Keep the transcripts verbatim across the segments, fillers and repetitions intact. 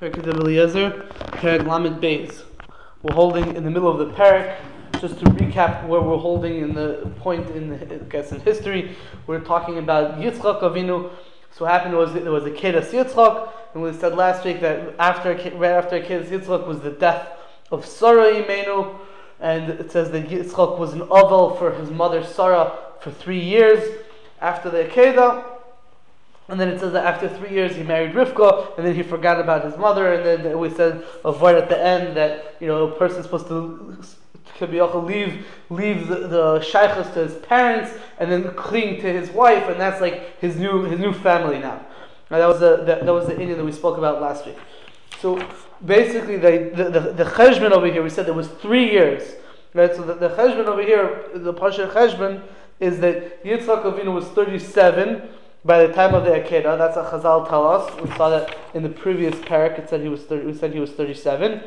Parak of Eliezer, Parak Lamed Beis. We're holding in the middle of the parak. Just to recap where we're holding in the point in the, I guess in history, we're talking about Yitzchak Avinu. So what happened was there was a Kedas Yitzchak, and we said last week that after right after Kedas Yitzchak was the death of Sarah Imenu, and it says that Yitzchak was an Avel for his mother Sarah for three years after the Akedah. And then it says that after three years he married Rivka, and then he forgot about his mother, and then we said avoid at the end that you know a person's supposed to leave leave the, the shaykhs to his parents, and then cling to his wife, and that's like his new his new family now. Now that was the that, that was the Indian that we spoke about last week. So basically, the the the, the cheshbon over here, we said it was three years, right? So the, the cheshbon over here, the pasha cheshbon, is that Yitzchak Avinu was thirty-seven. By the time of the Akedah, that's what Chazal tell us. We saw that in the previous parak. It said he was thirty, we said he was thirty-seven,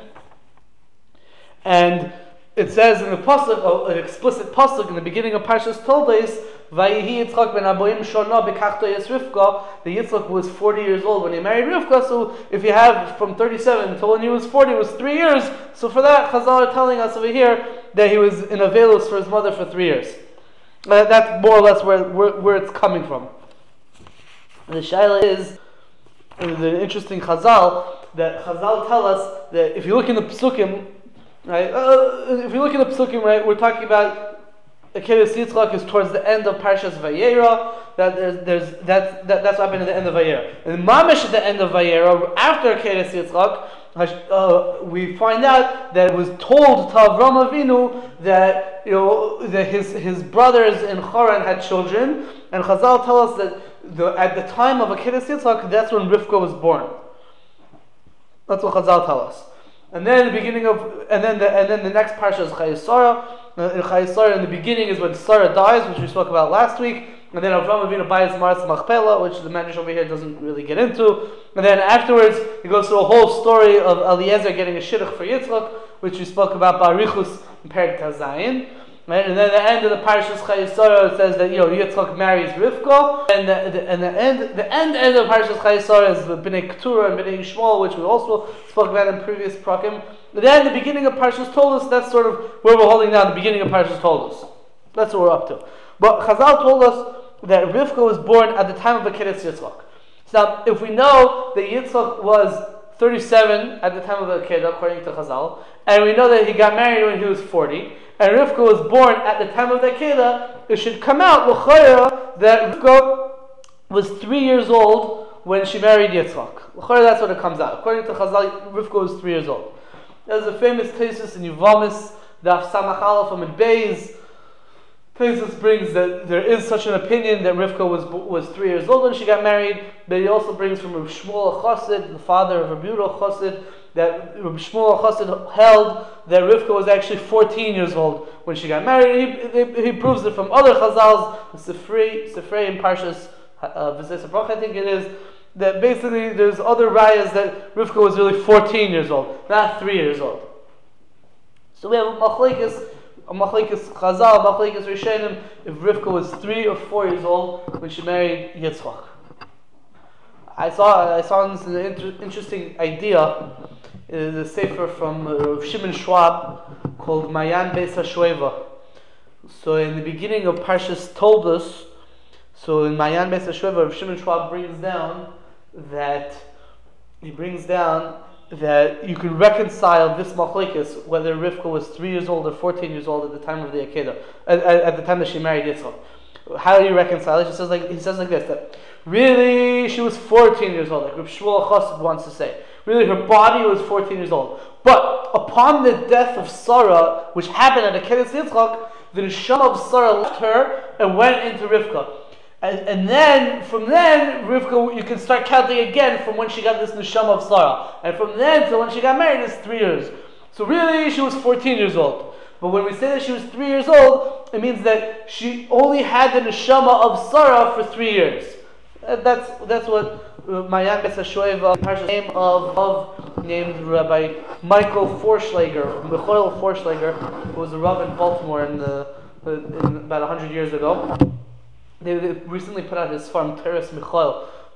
and it says in the pasuk, an explicit pasuk in the beginning of Parshas Toldos, Vayihi Yitzchak ben Aboim Shona Bekachto Yes Rivka. The Yitzchak was forty years old when he married Rivka. So if you have from thirty-seven until when he was forty, it was three years. So for that, Chazal are telling us over here that he was in Avelus for his mother for three years. Uh, that's more or less where where, where it's coming from. And the shaila is, the interesting Chazal, that Chazal tell us that if you look in the Psukim, right, uh, if you look in the Psukim, right, we're talking about Akedas Yitzchak is towards the end of Parshas Vayera, that there's, there's, that, that, that's what happened at the end of Vayera. And Mamish at the end of Vayera, after Akedas Yitzchak, Uh, we find out that it was told to Avram Avinu that you know that his his brothers in Haran had children, and Chazal tell us that the, at the time of Akedas Yitzchak, that's when Rivka was born. That's what Chazal tell us. And then the beginning of and then the and then the next parsha is Chayei Sarah. In Chayei Sarah, in the beginning is when Sarah dies, which we spoke about last week. And then Avram Avinu buys Maras Machpelah, which the Medrash over here doesn't really get into. And then afterwards, he goes through a whole story of Eliezer getting a shidduch for Yitzchak, which we spoke about Barichus in Perek Tazayin. Right? And then at the end of the Parashas Chayei Sarah, it says that you know Yitzchak marries Rivka, and the, the, and the end the end end of Parashas Chayei Sarah is the Bnei Keturah and Bnei Yishmael, which we also spoke about in previous prakim. But then the beginning of Parashas Toldos, that's sort of where we're holding down. The beginning of Parashas Toldos, that's what we're up to. But Chazal told us that Rivka was born at the time of Akedas Yitzchak. So now, if we know that Yitzchak was thirty-seven at the time of the Akedah, according to Chazal, and we know that he got married when he was forty, and Rivka was born at the time of the Akedah, it should come out, l'chayra, that Rivka was three years old when she married Yitzchak. L'chayra, that's what it comes out. According to Chazal, Rivka was three years old. There's a famous thesis in Yuvamis, Daf Samach Aleph Amud Beis. Tesis brings that there is such an opinion that Rivka was was three years old when she got married, but he also brings from Reb Shmuel Chassid, the father of Reb Yehuda Chassid, that Reb Shmuel Chassid held that Rivka was actually fourteen years old when she got married. He, he, he proves it from other Chazals, Sifrei, Sifrei and Parshas V'zei Sabrach, I think it is, that basically there's other rayas that Rivka was really fourteen years old, not three years old. So we have a machlekes. A machlekes Chazal, machlekes Rishonim, if Rivka was three or four years old when she married Yitzchak. I saw I saw this an inter- interesting idea in the sefer from uh, Shimon Schwab called Mayan Beis HaShoeva. So in the beginning of Parshas Toldos, so in Mayan Beis HaShoeva, Shimon Schwab brings down that he brings down that you can reconcile this machlekes whether Rivka was three years old or fourteen years old at the time of the Akedah, at, at, at the time that she married Yitzchak. How do you reconcile it? He says like he says like this, that really she was fourteen years old, like Reb Shmuel Chassid wants to say. Really her body was fourteen years old. But upon the death of Sarah, which happened at Akedas Yitzchak, the neshama of Sarah left her and went into Rivka. And, and then, from then, Rivka, you can start counting again from when she got this neshama of Sarah. And from then to when she got married is three years. So really, she was fourteen years old. But when we say that she was three years old, it means that she only had the neshama of Sarah for three years. Uh, that's that's what Mayan Beis HaShoeva, Parshas name of, of named Rabbi Michael Forschlager, Michael Forschlager, who was a rabbi in Baltimore in the in about a hundred years ago. They, they recently put out his farm Teres Michael,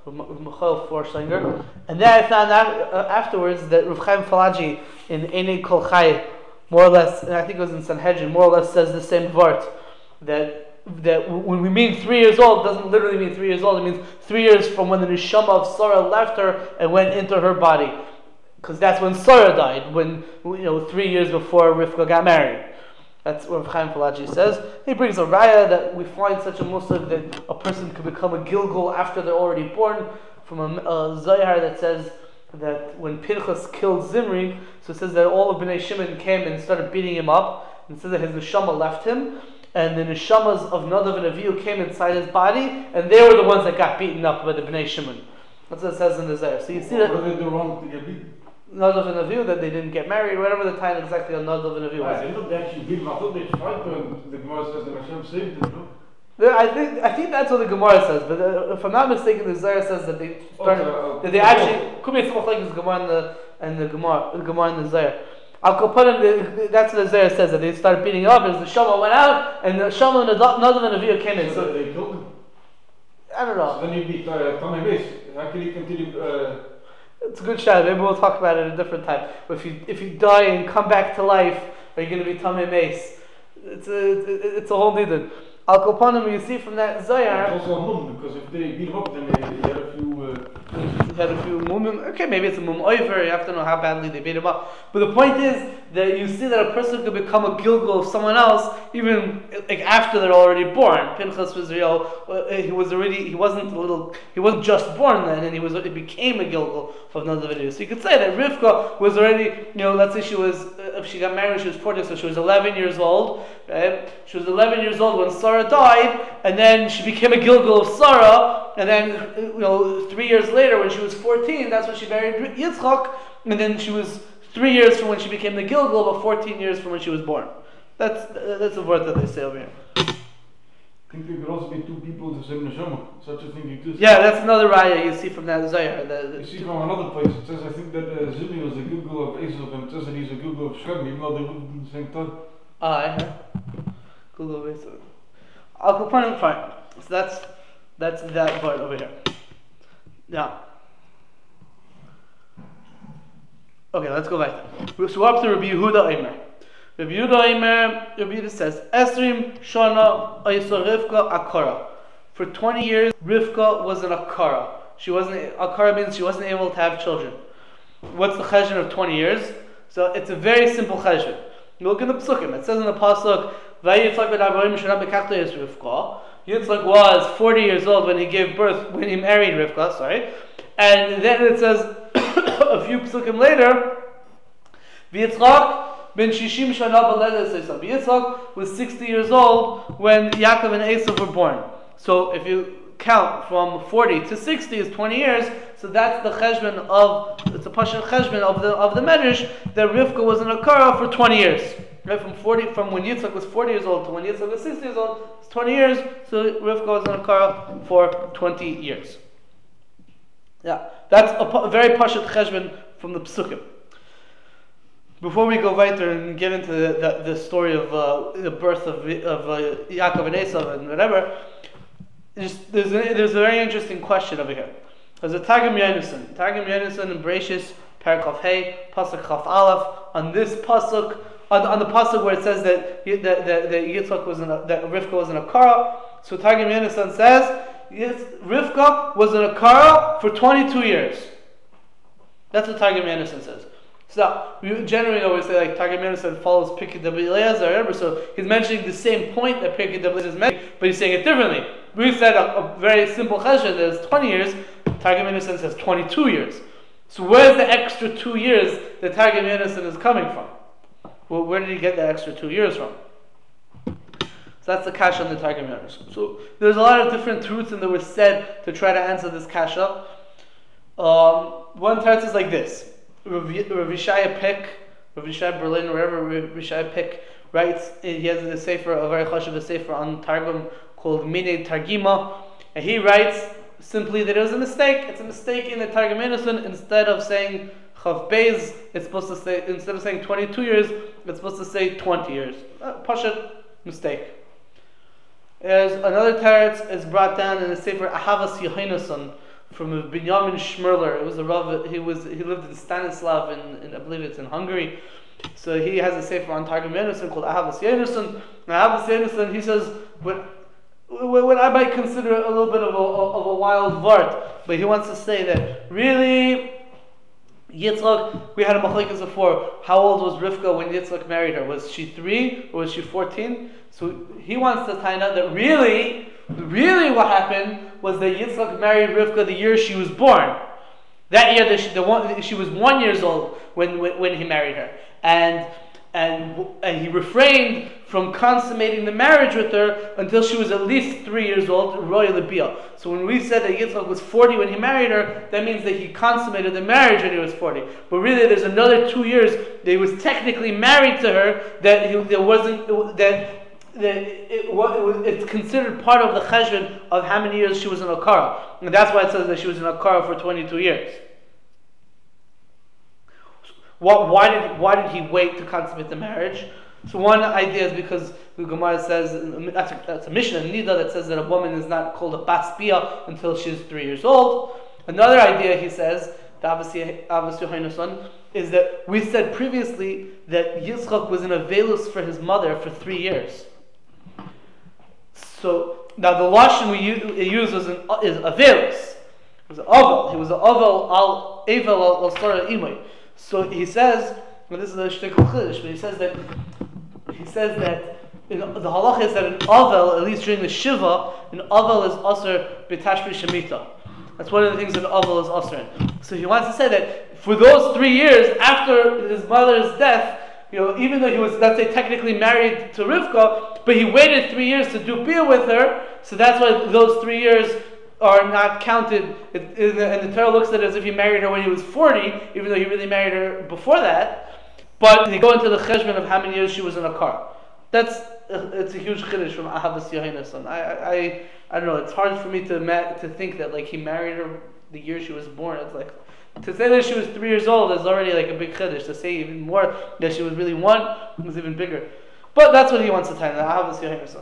Rav Michael Forslinger. And then I found out uh, afterwards that Rav Chaim Falaji in Einei Kol Chai, more or less, and I think it was in Sanhedrin, more or less says the same vart, that that when we mean three years old, it doesn't literally mean three years old, it means three years from when the neshama of Sarah left her and went into her body. Because that's when Sarah died, when, you know, three years before Rivka got married. That's what Chaim Falaji says. He brings a raya that we find such a musaf that a person could become a Gilgul after they're already born, from a, a Zohar that says that when Pinchas killed Zimri, so it says that all of Bnei Shimon came and started beating him up, and it says that his neshama left him, and the neshamas of Nadav and Avihu came inside his body, and they were the ones that got beaten up by the Bnei Shimon. That's what it says in the Zohar. So you see that what did they do wrong to get beaten? Nadav and Avihu, that they didn't get married, whatever the time exactly on Nadav and Avihu was. I didn't actually beat him. I thought they tried to, and the Gemara says that Hashem saved him, no? I think I think that's what the Gemara says, but uh, if I'm not mistaken, the Zohar says that they started, okay, uh, that they actually could be some like this Gemara and the and the Gemara, the Gemara and the Zohar. Al Kopanim, that's what the Zohar says, that they started beating up as the Shama went out and the Shama and Nadav and Avihu came in. So, So they killed him. I don't know. So then you beat uh, Tommy Mace. How can you continue? Uh, It's a good shot. Maybe we'll talk about it at a different time. But if you if you die and come back to life, are you going to be Tamei Mace? It's a it's a whole nidin. Al Kopanim, you see from that Zohar. It's also a mum, because if they beat him up, then they, they had a few. Uh, He had a few mumim. Okay, maybe it's a mum over. You have to know how badly they beat him up. But the point is that you see that a person could become a gilgul of someone else even like after they're already born. Pinchas was real. He was already. He wasn't a little. He wasn't just born then, and he was. It became a gilgul of another video. So you could say that Rivka was already. You know, let's say she was. If she got married, she was forty, so she was eleven years old. Right? She was eleven years old when Sarah died, and then she became a gilgul of Sarah. And then, you know, three years later, when she was fourteen, that's when she married Yitzchak. And then she was three years from when she became the Gilgal, but fourteen years from when she was born. That's that's the word that they say over here. I think there could also be two people with the same neshama. Such a thing exists. Yeah, that's another raya you see from that Zohar. The, the You see from another place, it says, I think that uh, Zimri was a Gilgal of Esav, and it says that he's a Gilgal of Shem, even though they lived in the same time. Ah, I heard. Gilgal of Esav. I'll go point fine. So that's that's that part over here. Now. Okay, let's go back then. So we're up to Rabbi Yehuda Eimer. Rabbi Yehuda Eimer, Rabbi Yehuda says, Esrim Shana Aysa Rivka Akara. For twenty years, Rivka was an Akara. She wasn't, Akara means she wasn't able to have children. What's the cheshbon of twenty years? So it's a very simple cheshbon. Look in the Psukim. It says in the Pasuk, Vayitzak ben Abraham Shana Bekachta Yis Rivka. Yitzchak was forty years old when he gave birth, when he married Rivka, sorry. And then it says, a few psukim later, Yitzchak ben Shishim Shana B'Ledes Esav. Yitzchak was sixty years old when Yaakov and Esav were born. So if you count from forty to sixty is twenty years, so that's the cheshbon of, it's a pashut cheshbon of the of the Medrash, that Rivka was an Akara for twenty years. Right, from forty, from when Yitzchak was forty years old to when Yitzchak was sixty years old, it's twenty years. So Rivka was an Akara for twenty years. Yeah, that's a, a very pashut cheshbon from the Psukim. Before we go weiter and get into the, the, the story of uh, the birth of of uh, Yaakov and Esav and whatever, just, there's a, there's a very interesting question over here. There's a Targum Yonason, Targum Yonason in Bereshis, Perikov Hey, Pasuk Chaf Aleph. On this pasuk. On, on the pasuk where it says that that, that, that Yitzchak was in a, that Rivka was in a Akara, so Targum Yonason says yes, Rivka was in a Akara for twenty-two years. That's what Targum Yonason says. So we generally always say like Targum Yonason follows Pirkei Rabbi Eliezer. Remember, so he's mentioning the same point that Pirkei Rabbi Eliezer is mentioning, but he's saying it differently. We said a, a very simple cheshbon that is twenty years. Targum Yonason says twenty-two years. So where's the extra two years that Targum Yonason is coming from? Well, where did he get the extra two years from? So that's the kasha on the Targum Yonason. So there's a lot of different truths and that were said to try to answer this kasha. Um, one teretz is like this. Rav Yishaya Pick, Rav Yishaya Berlin, wherever Rav Yishaya Pick writes, he has a sefer, a very chashuv a sefer on Targum called Minei Targima, and he writes simply that it was a mistake. It's a mistake in the Targum Yonason. Instead of saying Chav Beis, it's supposed to say, instead of saying twenty-two years, it's supposed to say twenty years. Uh, Pashut mistake. There's another teretz is brought down in the sefer Ahavas Yehonason from a Binyamin Shmerler. It was a Rav. He was he lived in Stanislav in, in I believe it's in Hungary. So he has a sefer on Targum Yonason called Ahavas Yonason. Ahavas Yonason, he says when when I might consider it a little bit of a of a wild vart, but he wants to say that really Yitzchak, we had a machlekes before. How old was Rivka when Yitzchak married her? Was she three or was she fourteen? So he wants to find out that really, really what happened was that Yitzchak married Rivka the year she was born. That year that she, the one, she was one years old when, when when he married her, and and and he refrained from consummating the marriage with her until she was at least three years old, Roya Lebia. So when we said that Yitzchak was forty when he married her, that means that he consummated the marriage when he was forty. But really, there's another two years that he was technically married to her that he, there wasn't that. That it, it, it, it's considered part of the cheshbon of how many years she was in Akara. And that's why it says that she was in Akara for twenty-two years. What, why did why did he wait to consummate the marriage? So one idea is because the Gemara says, that's a, that's a Mishnah in Nida that says that a woman is not called a bas bia until she's three years old. Another idea, he says, is that we said previously that Yitzchak was in a velus for his mother for three years. So now the lashon we use is, an, is a velus. It was an aval. He was an aval al evel al sara imay. So he says, well, this is a shtickle chiddush, but he says that he says that in, the halacha is that an aval, at least during the shiva, an aval is aser b'tashmi shemitah. That's one of the things that an aval is aser in. So he wants to say that for those three years after his mother's death, you know, even though he was, let's say, technically married to Rivka, but he waited three years to do bia with her, so that's why those three years are not counted. It, it, and the Torah looks at it as if he married her when he was forty, even though he really married her before that. But they go into the cheshbon of how many years she was in a car. That's uh, it's a huge chiddush from Ahavas Yohainason. I, I I don't know. It's hard for me to ma- to think that like he married her the year she was born. It's like to say that she was three years old is already like a big chiddush. To say even more that she was really one was even bigger. But that's what he wants to tell you. Ahavas Yohainason.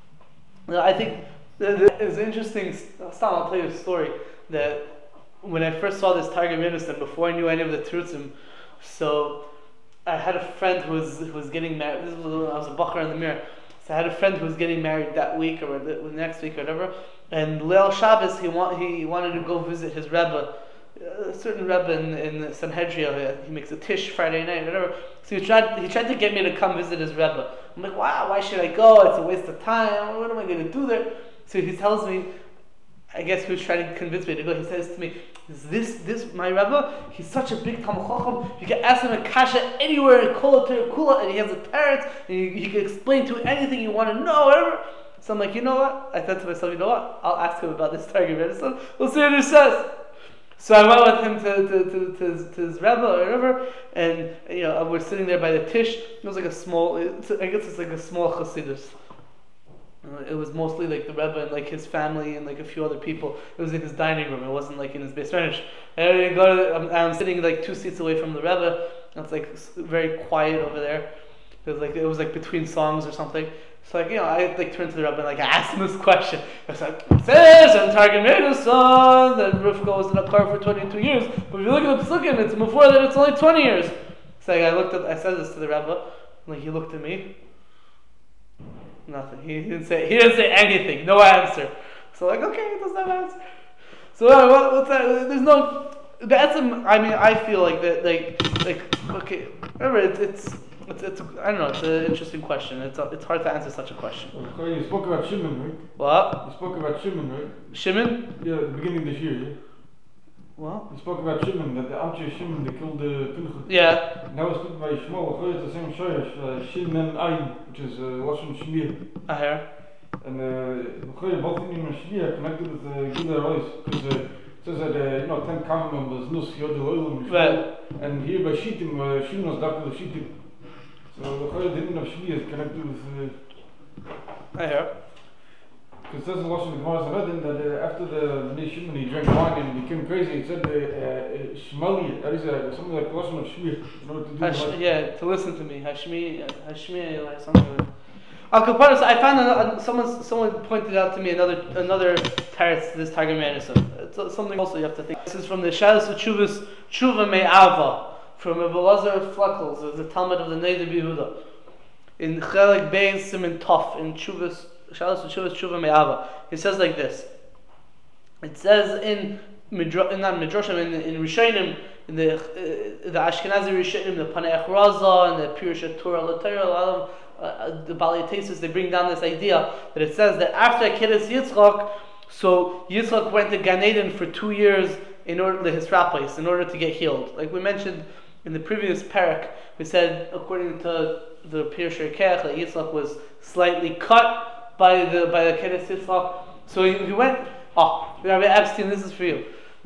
I think. It's interesting. Stam, I'll tell you a story that when I first saw this Targum Yonason, before I knew any of the Terutzim, so I had a friend who was who was getting married. This was when I was a bacher in the mirror. So I had a friend who was getting married that week or the, the next week or whatever. And Leil Shabbos, he want he wanted to go visit his Rebbe, a certain Rebbe in, in Sanhedria. He makes a tish Friday night, whatever. So he tried he tried to get me to come visit his Rebbe. I'm like, wow, why should I go? It's a waste of time. What am I going to do there? So he tells me, I guess he was trying to convince me to go. He says to me, "Is this this my Rebbe? He's such a big Talmid Chacham. You can ask him a kasha anywhere in Kula Kula, and he has a parrot, and he, he can explain to you anything you want to know, whatever." So I'm like, you know what? I thought to myself, you know what? I'll ask him about this Targum Yonason. We'll see what he says. So I went with him to to, to, to, his, to his Rebbe or whatever, and you know we're sitting there by the tish. It was like a small, it's, I guess it's like a small chassidus. It was mostly like the Rebbe and like his family and like a few other people. It was in his dining room. It wasn't like in his base Spanish. And I go to, I'm, I'm sitting like two seats away from the Rebbe. And it's like very quiet over there. It was like it was like between songs or something. So like you know, I like turned to the Rebbe and like I asked him this question. I was like, it says in Targum Yonason that Rivka was in a car for twenty-two years. But if you look at the Pesukim, it's before that it's only twenty years. So like, I looked at, I said this to the Rebbe. And like he looked at me. Nothing. He didn't say. He didn't say anything. No answer. So like, okay, he doesn't have an answer. So uh, what, what's that? There's no. That's. A, I mean, I feel like that. Like, like. Okay. Remember, it's. It's. It's. it's I don't know. It's an interesting question. It's. A, it's hard to answer such a question. Okay, you spoke about Shimon, right? What? You spoke about Shimon, right? Shimon? Yeah, at the beginning of this year. Yeah. What? You spoke about Shimon, that the Amtje Shimon, they killed the Pinchas. Yeah. Now it's put by Shmuel, it's the same shoyish, uh, Shin Mem Ayin, which is uh, Lashon Shmir. I hear. And uh, both in the Shmir connected with the uh, Gila Rois, because uh, it says that, uh, you know, ten commandments was Nus, Yod, Oilam, Right. And here by Shittim, uh, Shimon was doctor of Shittim. So the Choy didn't have Shmir is connected with. Uh, I hear. Because it says in Lashon the Gemara Sanhedrin that uh, after the Bnei Shimon he drank wine and became crazy, he said uh, uh, Shmali, that is uh, something like Lashon of Shmir, in order to do Hash, like, yeah, to listen to me. Hashmi, Hashmi, like something like that. Al Kaparas, I found another, someone someone pointed out to me another another teretz to this Targum Yonason. That's something also you have to think. This is from the Shalos Tshuvas Tshuva Me'ava from Rabbi Elazar Fleckels, who's the Talmud of the Neder B'Yehuda. In Chelik Bein Siman Tov in Tshuvas Shalos Tshuvas Tshuva Me'ava, he says like this. It says in Midra, not Midrashim, in, in Rishonim, in the uh, the Ashkenazi Rishonim, the Panei Achraza and the Pirush Torah L'Torah, a lot of uh, the Baalei Tesis, they bring down this idea that it says that after Akedas Yitzchak, so Yitzchak went to Gan Eden for two years in order to his place, in order to get healed. Like we mentioned in the previous parak, we said according to the Pirush Kech that Yitzchak was slightly cut by the by the Akedas Yitzchak. So he, he went. Oh, Rabbi Epstein, this is for you.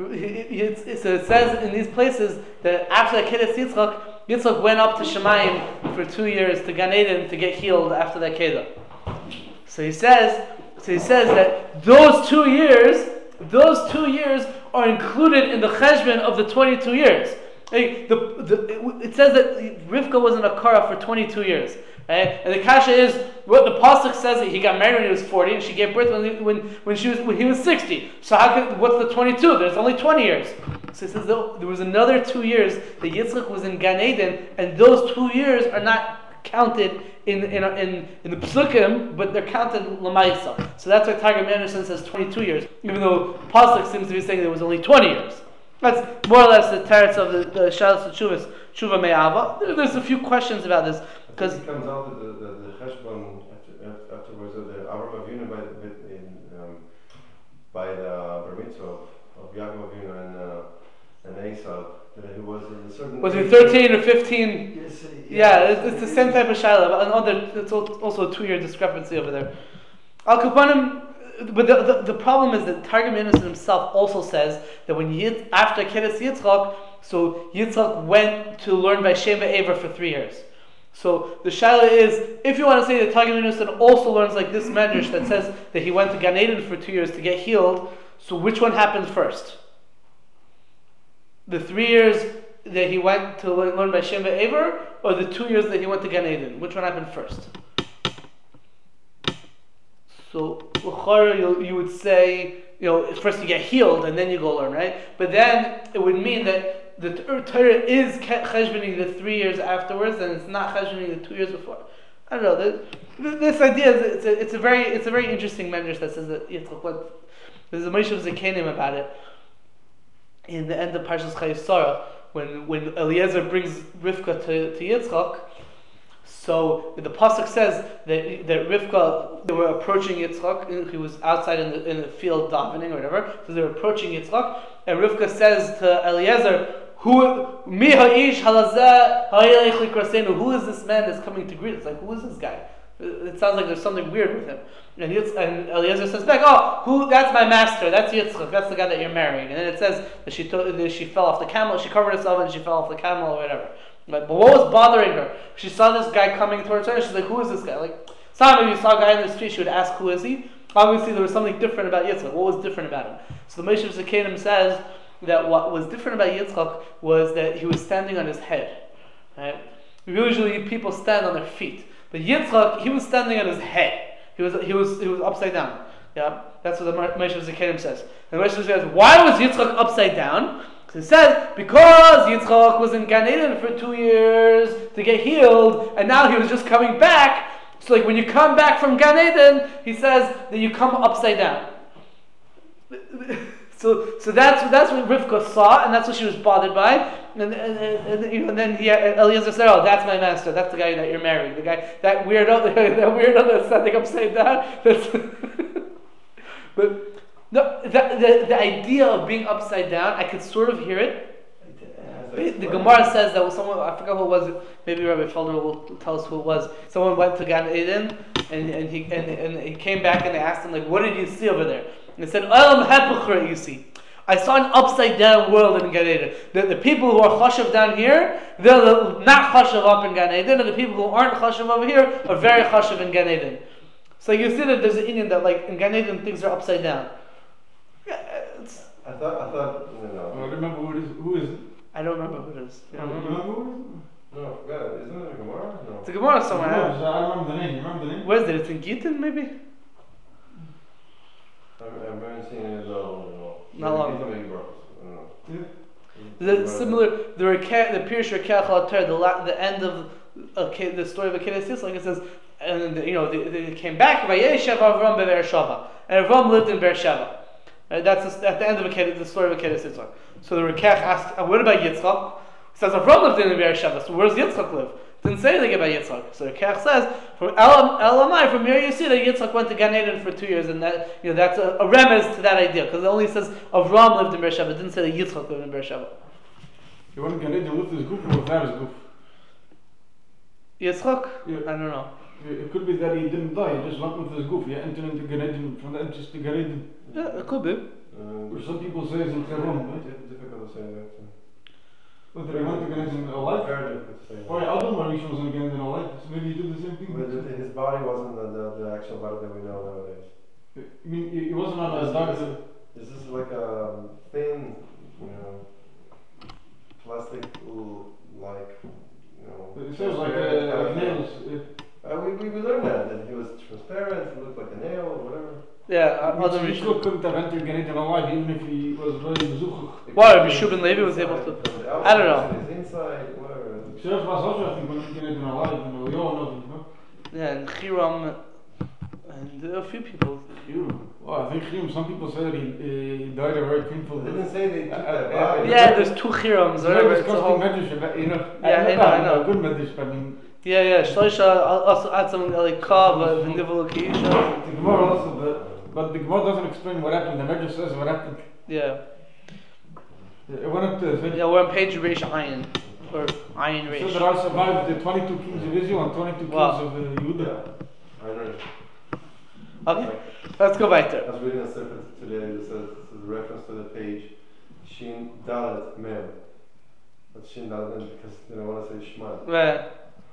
It, so it says in these places that after Akedas Yitzchak, Yitzchak went up to Shemayim for two years to Gan Eden to get healed after the Akedah. So he says, so he says that those two years, those two years are included in the cheshbon of the twenty-two years. Like the, the, it says that Rivka was in a kara for twenty-two years. Right? And the kasha is what the pasuk says that he got married when he was forty, and she gave birth when he, when, when she was when he was sixty. So how could, what's the twenty-two? There's only twenty years. So it says that there was another two years that Yitzchak was in Gan Eden, and those two years are not counted in in in, in the psukim, but they're counted l'maisa. So that's why Targum Anderson says twenty-two years, even though pasuk seems to be saying there was only twenty years. That's more or less the teretz of the, the Shalos Tshuvas Tshuva Me'ava. There, there's a few questions about this. Because it comes out that the, the, the cheshbon after, afterwards of the Avraham Avinu by the in, um, by the bar mitzvah of, of Yaakov Avinu and uh, and Esau, that he was in a certain. Was he thirteen or fifteen? Yes, yeah, yeah it's, it's the same type of shaila, but another, it's also a two-year discrepancy over there. Al Kapanim, but the, the the problem is that Targum Anderson himself also says that when Yitz, after Akedas Yitzchak, so Yitzchak went to learn by Shem Ve'ever for three years. So the shaila is, if you want to say that Targum Anderson also learns like this medrash that says that he went to Gan Eden for two years to get healed, so which one happened first? The three years that he went to learn by Shem Ve'ever, or the two years that he went to Gan Eden? Which one happened first? So l'chara, you, you would say, you know, first you get healed and then you go learn, right? But then it would mean that the Torah is cheshboning the three years afterwards, and it's not cheshboning the two years before. I don't know. The, this idea is it's a, it's a very it's a very interesting medrash that says that Yitzchak went. There's a Moshe Zekanim about it in the end of Parshas Chayei Sarah when when Eliezer brings Rivka to, to Yitzchak. So the pasuk says that that Rivka, they were approaching Yitzchak. He was outside in the in the field davening or whatever. So they were approaching Yitzchak, and Rivka says to Eliezer, Who mi ha'ish halazeh ha'ilech likrasenu? Who is this man that's coming to greet us? Like, who is this guy? It sounds like there's something weird with him. And, Yitz, and Eliezer says back, oh, who? That's my master. That's Yitzchak. That's the guy that you're marrying. And then it says that she took, that she fell off the camel. She covered herself and she fell off the camel or whatever. But, but what was bothering her? She saw this guy coming towards her. And she's like, who is this guy? Like, sometimes if you saw a guy in the street, she would ask, who is he? Obviously, there was something different about Yitzchak. What was different about him? So the Moshe Zekanim says that what was different about Yitzchak was that he was standing on his head. Right? Usually people stand on their feet, but Yitzchak, he was standing on his head. He was he was he was upside down. Yeah, that's what the Moshe Zekanim says. And Moshe says, why was Yitzchak upside down? He says because Yitzchak was in Gan Eden for two years to get healed, and now he was just coming back. So, like when you come back from Gan Eden, he says that you come upside down. So, so that's that's what Rivka saw, and that's what she was bothered by. And, and, and, and then he, Eliezer said, "Oh, that's my master. That's the guy that you're marrying. The guy, that weirdo, that weirdo that's standing upside down." That's but no, the, the the idea of being upside down, I could sort of hear it. The Gemara says that someone, I forgot who it was, maybe Rabbi Felder will tell us who it was. Someone went to Gan Eden, and and he and, and he came back and they asked him, like, what did you see over there? And he said, Olam Hepuchra, you see. I saw an upside down world in Gan Eden. The, the people who are chashav down here, they're not chashav up in Gan Eden, and the people who aren't chashav over here are very chashav in Gan Eden. So you see that there's an Indian that, like, in Gan Eden things are upside down. Yeah, it's, I thought, I thought, no, no. I don't remember who it is. Who is it? I don't remember who it is. You don't remember? remember who it is? No, I forgot. Isn't it a Gemara? No. It's a Gemara somewhere. No, huh? I remember the name. You remember the name? Where is it? It's in Gittin, maybe? I, I remember seeing it though. Not long Maybe ago. maybe brothers. I don't know. The similar, the Rekeh, the Pirush Rekeh Chalater, the la, the end of okay, the story of Akedah Yitzchak, like it says, and you know they, they came back. Vayeshev Avram beBeer Sheva, and Avram lived in Beersheba. Uh, that's the, at the end of Akedah, the story of Akedah Yitzchak. So the Rekeh asked, uh, "What about Yitzchak?" He says Avram lived in Beersheba. So where does Yitzchak live? Didn't say anything about Yitzchak. So Rekeh says, from El Elamai, from here you see that Yitzchak went to Gan Eden for two years, and that you know that's a, a remez to that idea because it only says Avram lived in Beersheba. It didn't say that Yitzchak lived in Beersheba. You want to get into with his goof or without his goof? Yitzchak? Yeah. I don't know. It could be that he didn't die, he just went with his goof. He entered into Gan Eden from the entrance to Gan Eden. Yeah, it could be. Um, Or some people say it's in Tehran, right? It's difficult to say that. But did he went to Gan Eden alive? Very difficult to say. Or Adam Marish was in Gan Eden alive, so maybe he did the same thing. But it- his body wasn't the, the, the actual body that we know nowadays. I mean, he he wasn't on a This- doctor. This is like a thin, you know, plastic, l- like, you know. It sounds like transparent uh, kind like of thing. nails. Uh, Uh, we, we, we learned that, that he was transparent, he looked like a nail or whatever. Yeah, I uh, other mean, Rishon. Yitzchak couldn't have entered Gan Eden alive even if he was very bezuchach. Why, Rabbi Shubin Levi was able to- From the I don't outside, know. His inside, whatever. Sheriff was also, I think, went to Gan Eden alive, and we all know that, no? Yeah, and Chiram, and a few people. You. Well, I think him, some people say that he, uh, he died a very painful They death. didn't say they took Uh, that uh, body. Yeah, there's two Chirams, It's whatever. very It's a disgusting whole, medrash, but, you know. Yeah, I know, I know. A good medrash, I mean. yeah, yeah, Shloisha, also add something like Kav, V'nivul Keisha. The Gemara also, but, but the Gemara doesn't explain what happened. The medrash says what happened. Yeah. It went up to. It Yeah, we're on page Reish Ayin, or Ayin said Reish. that I survived the twenty-two kings of Israel and twenty-two kings Wow. of uh, Yehuda. I know. Okay, let's go back I there. was reading a sefer today that says, this is a reference to the page Shin Dalet Mem. But Shin Dalet Mem because they don't want to say Shema. Right.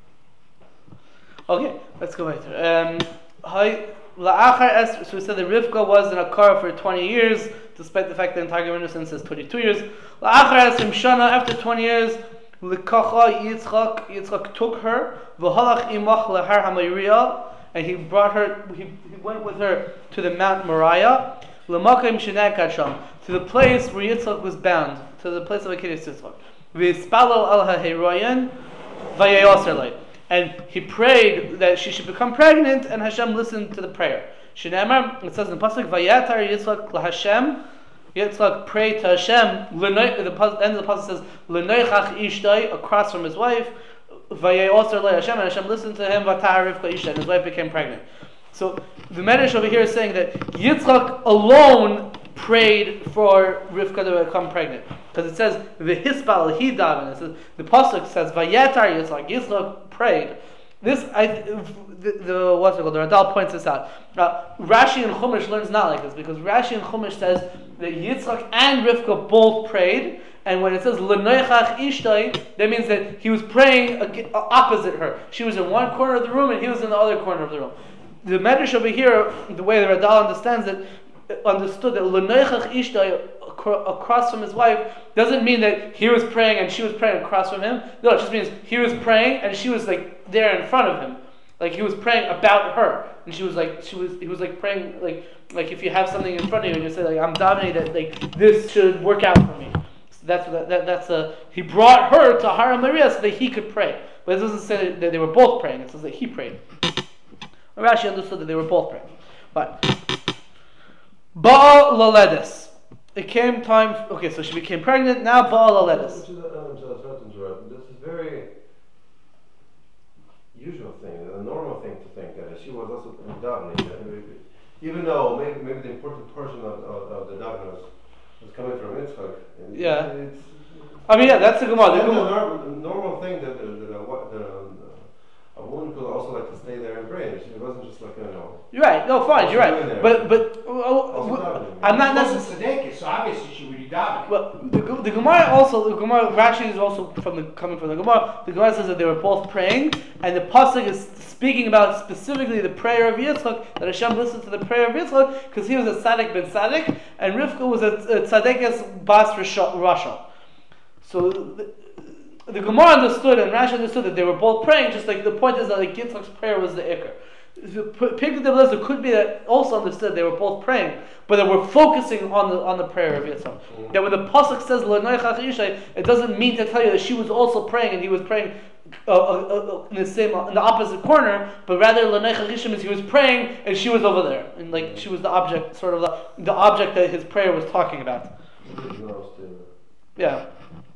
Okay, let's go back there. Um, hi, La'achar Es, so we said that Rivka was in a car for twenty years, despite the fact that the entire Gemara says twenty-two years. La'achar Es Shana, after twenty years, L'kacha Yitzchak, Yitzchak took her, V'halach imach lehar hamayriya, and he brought her, he, he went with her to the Mount Moriah, L'makim shenei kacham, to the place where Yitzchak was bound, to the place of Akedah Yitzchak. V'yispalel al ha'heroyen, Vayayoser lei. And he prayed that she should become pregnant, and Hashem listened to the prayer. Shneimar, it says in the pasuk, Vayatar Yitzchak laHashem. Yitzchak prayed to Hashem. L'noi, the pas- end of the pasuk says, L'noichach ishtoi, across from his wife. Vayayoser lei Hashem, and Hashem listened to him. Vatar Rivka ishtoi, and his wife became pregnant. So the Medrash over here is saying that Yitzchak alone prayed for Rivka to become pregnant, because it says v'hispal he daven. It says the pasuk says vayetar Yitzchak. Yitzchak prayed. This I the, the what's it called? The Radal points this out. Uh, Rashi and Chumash learns not like this, because Rashi and Chumash says that Yitzchak and Rivka both prayed, and when it says l'noichach ishtoi, that means that he was praying ag- opposite her. She was in one corner of the room, and he was in the other corner of the room. The Medrash over here, the way the Radal understands it, understood that l'noichach ishtoi, across from his wife, doesn't mean that he was praying and she was praying across from him. No, it just means he was praying and she was like there in front of him, like he was praying about her, and she was like she was he was like praying like like if you have something in front of you and you say like I'm dominating that like this should work out for me. So that's that, that that's a he brought her to Har Maria so that he could pray, but it doesn't say that they were both praying. It says that he prayed. Rashi understood that they were both praying, but Baal Laledes. It came time. Okay, so she became pregnant. Now Baal Laledes. This is a very usual thing, a normal thing to think that she was also davening. Even though maybe, maybe the important portion of, of, of the davening was, was coming from Yitzchak. And Yeah. It's, I mean, yeah, that's the Gemara. The it's a Gemara. normal, normal thing that, that, that, a, wo- that a, a woman could also like to stay there and pray. It wasn't just like, you know. You're right. No, fine. You're right. But but uh, Also uh, davening. I'm not It wasn't necessarily. Tzedekah, so obviously she would be davening. Well, the, Ge- the Gemara also, the Gemara, Rashi is also from the coming from the Gemara. The Gemara says that they were both praying, and the pasuk is speaking about specifically the prayer of Yitzchak, that Hashem listened to the prayer of Yitzchak because he was a tzaddik ben tzaddik, and Rivka was a, a tzaddikas bas Rasha. Rasha. So the, the Gemara understood and Rashi understood that they were both praying. Just like the point is that like Yitzchak's prayer was the ikar. Pinkut Debelezer could be that also understood they were both praying, but they were focusing on the on the prayer of Yitzchak. Mm-hmm. That when the pasuk says L'noichach Ishay, it doesn't mean to tell you that she was also praying and he was praying uh, uh, uh, in the same in the opposite corner, but rather L'noichach Ishay means he was praying and she was over there, and like she was the object, sort of the, the object that his prayer was talking about. Yeah.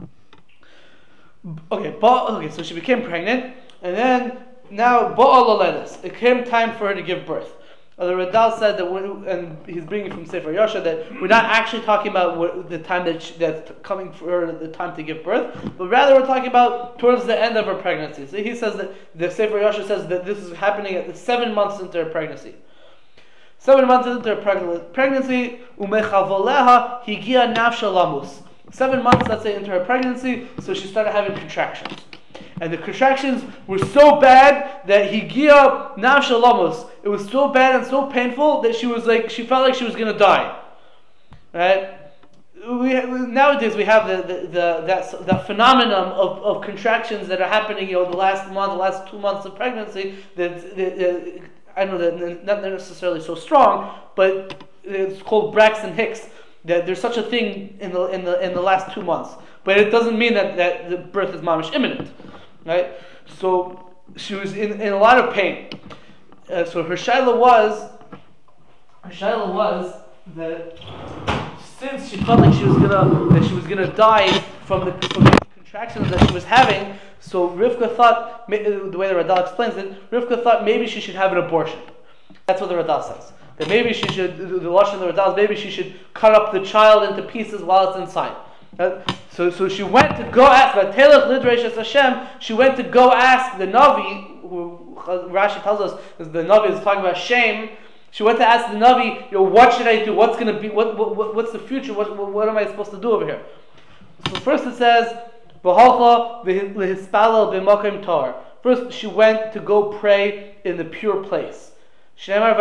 Okay, but okay, so she became pregnant, and then. Now, it came time for her to give birth. Uh, the Radal said that, when, and he's bringing from Sefer Yasha, that we're not actually talking about what, the time that she, that's coming for her, the time to give birth, but rather we're talking about towards the end of her pregnancy. So he says that the Sefer Yasha says that this is happening at the seven months into her pregnancy. Seven months into her preg- pregnancy, umechavoleha higia nafsha lamus. Seven months, let's say, into her pregnancy, so she started having contractions. And the contractions were so bad that higia nafsha lamus. It was so bad and so painful that she was like, she felt like she was going to die. Right? We, nowadays we have the the the, that, the phenomenon of, of contractions that are happening, you know, the last month, the last two months of pregnancy. That, that, that I know that not necessarily so strong, but it's called Braxton Hicks. That there's such a thing in the in the in the last two months, but it doesn't mean that, that the birth is mamish imminent, right? So she was in, in a lot of pain. Uh, so her shaila was, her shaila was that since she felt like she was gonna that she was gonna die from the, from the contractions that she was having, so Rivka thought, the way the Radal explains it, Rivka thought maybe she should have an abortion. That's what the Radal says. That maybe she should, the Lashon of the Radal, maybe she should cut up the child into pieces while it's inside. Uh, so, so she went to go ask, Vatelech Lidreish Es Hashem, she went to go ask the Navi, who Rashi tells us is the Navi is talking about shame. She went to ask the Navi, you know, what should I do? What's going to be? What, what what's the future? What, what what am I supposed to do over here? So first it says, V'halcha v'hispalel b'makom tar. First she went to go pray in the pure place. She went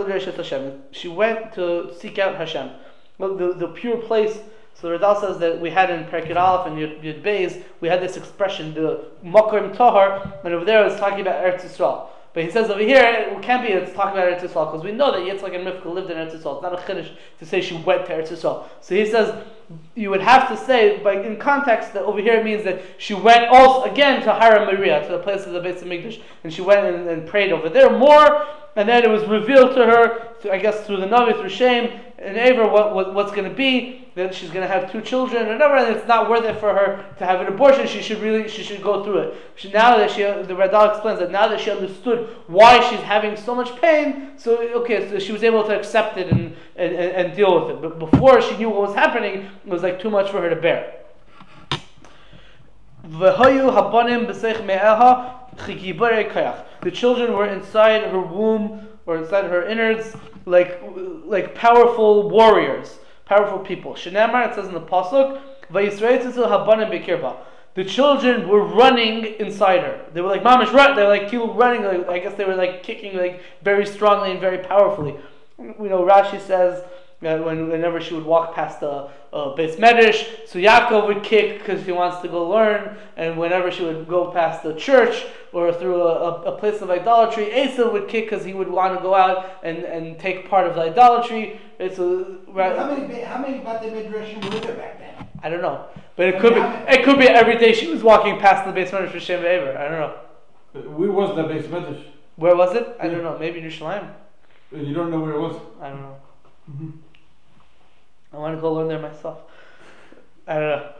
to seek out Hashem. Well, the, the pure place, so the Radal says that we had in Perkei Aleph and Yud, Yud Beis, we had this expression, the Makom Tahar, and over there it's talking about Eretz Yisrael. But he says over here, it can't be it's talking about Eretz Yisrael, because we know that Yitzchak and Rivka lived in Eretz Yisrael. It's not a chiddush to say she went to Eretz Yisrael. So he says, you would have to say, but in context, that over here it means that she went also, again, to Hara Maria, to the place of the Beis HaMikdash, and she went and, and prayed over there more, and then it was revealed to her, to, I guess through the Navi, through Shem, and Aver, what, what what's going to be, that she's going to have two children, or whatever, and it's not worth it for her to have an abortion. She should really, she should go through it. She, now that she, the Radal explains that now that she understood why she's having so much pain, so okay, so she was able to accept it and and, and, and deal with it. But before she knew what was happening, it was like too much for her to bear. The children were inside her womb or inside her innards, like like powerful warriors, powerful people. Shenamar, it says in the pasuk, "Vayisrael habanim bekirba." The children were running inside her. They were like mamish run. They were like running. Like, I guess they were like kicking like very strongly and very powerfully. You know, Rashi says that when, whenever she would walk past the uh, Beis Medrash, so Yaakov would kick because he wants to go learn, and whenever she would go past the church or through a, a, a place of idolatry, Esav would kick because he would want to go out and, and take part of the idolatry. Right, so, right, how many how many Batei Midrashim were there back then? I don't know, but it could be it could be every day she was walking past the Beis Medrash for Shem Ve'ever. I don't know. We was the Beis Medrash. Where was it? I yeah. don't know. Maybe in Yerushalayim. You don't know where it was? I don't know. Mm-hmm. I want to go learn there myself. I don't know.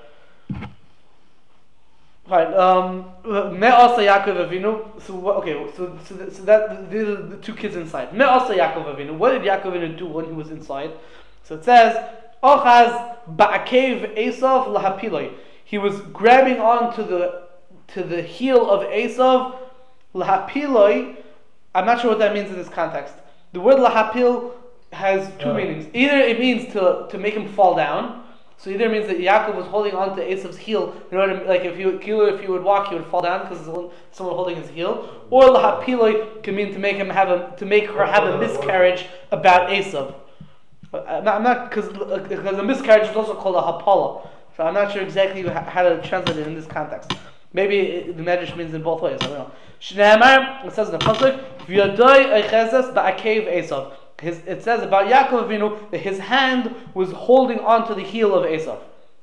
Fine. Um, Me'asa Yaakov Avinu. So okay. So so, so that these are the two kids inside. Me'asa Yaakov Avinu. What did Yaakov Avinu do when he was inside? So it says, Ochaz ba'akev Esav lahapiloi. He was grabbing onto the to the heel of Esav lahapiloi. I'm not sure what that means in this context. The word lahapil has two uh, meanings. Either it means to, to make him fall down. So either it means that Yaakov was holding on to Esav's heel in order to, like if you if you would walk, he would fall down because someone holding his heel. Or lahapiloi can mean to make him have a to make her have a miscarriage about Esav. I'm not, I'm not because because a miscarriage is also called a hapala. So I'm not sure exactly how to translate it in this context. Maybe it, the Medrash means in both ways. I don't know. Shneimar, it says in the pasuk, "V'yadoi eichezes ba'akev Esav." His, it says about Yaakov Avinu that his hand was holding on to the heel of Esav.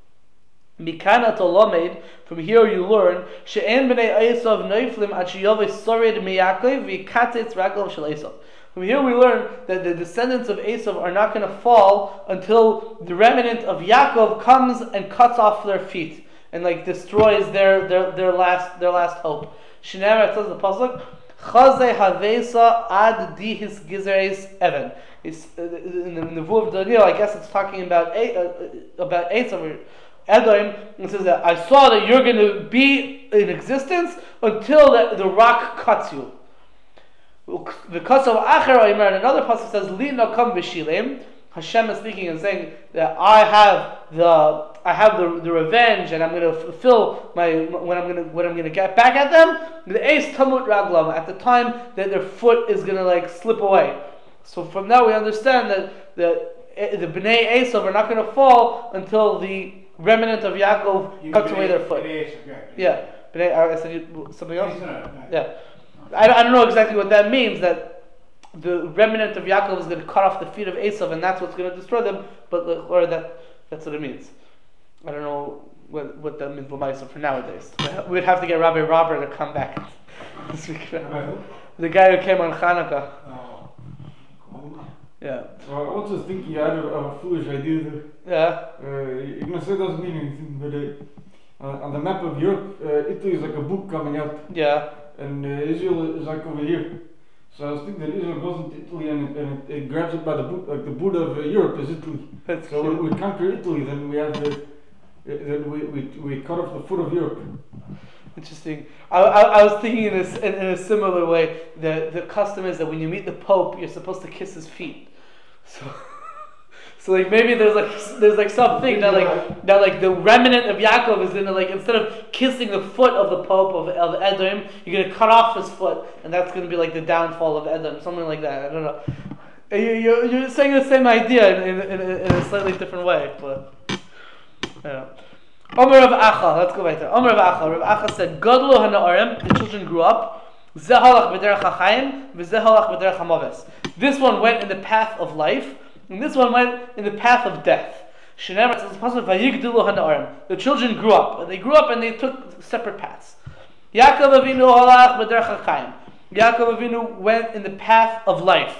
Mikana Tolamed, from here you learn, she'en b'nei Esav noiflim ad sheyovei sored miYaakov v'yikatetz raglav shel Esav. From here we learn that the descendants of Esav are not going to fall until the remnant of Yaakov comes and cuts off their feet and like destroys their their, their last their last hope. Shinera, it says in the pasuk, Chazei havesa ad dihis gizeres even. It's uh, in the Nevuah of Daniel. I guess it's talking about uh, about Esav or Edom. It says that I saw that you're going to be in existence until the, the rock cuts you. Because of Acher Omer, another passage says, Li nakam v'shilem. Hashem is speaking and saying that I have the I have the, the revenge, and I'm going to fulfill my when I'm going to when I'm going to get back at them. The Eis Tamut Raglam, at the time that their foot is going to like slip away. So from that we understand that the the Bnei Esav are not going to fall until the remnant of Yaakov You cuts mean away their Bnei- foot. Bnei Esav, right. Yeah, Bnei. I said you- something else. No, no, no. Yeah, I, I don't know exactly what that means. That the remnant of Yaakov is going to cut off the feet of Esav, and that's what's going to destroy them. But or that that's what it means. I don't know what what that means for nowadays. We'd have to get Rabbi Robert to come back and speak about Rabbi who? the guy who came on Hanukkah. Oh. Cool. Yeah, Well, I was just thinking out of, of a foolish idea there. yeah, Uh, you can say it doesn't mean anything, but uh, uh, on the map of Europe, uh, Italy is like a book coming out, yeah. and uh, Israel is like over here. So I was thinking that Israel goes into Italy and, it, and it, it grabs it by the boot, like the boot of uh, Europe is Italy. That's So cute. when we conquer Italy, then we have the, uh, then we, we we cut off the foot of Europe. Interesting. I, I, I was thinking in a, s- in, in a similar way. The the custom is that when you meet the Pope, you're supposed to kiss his feet. So, so like maybe there's like s- there's like something that like that like the remnant of Yaakov is gonna like instead of kissing the foot of the Pope of, of Edom, you're gonna cut off his foot, and that's gonna be like the downfall of Edom, something like that. I don't know. And You, you're, you're saying the same idea in, in, in, in a slightly different way, but I don't know. Omer of Acha, let's go right there. Omer of Acha, Rav Acha said, Godlu hana'arim, the children grew up, Zeh halach b'derech ha'chaim, v'zeh halach b'derech ha'maves. This one went in the path of life, and this one went in the path of death. Shneimar says, Vayigdulu hana'arim. The children grew up, and they grew up and they took separate paths. Yaakov Avinu halach b'derech ha'chaim. Yaakov Avinu went in the path of life.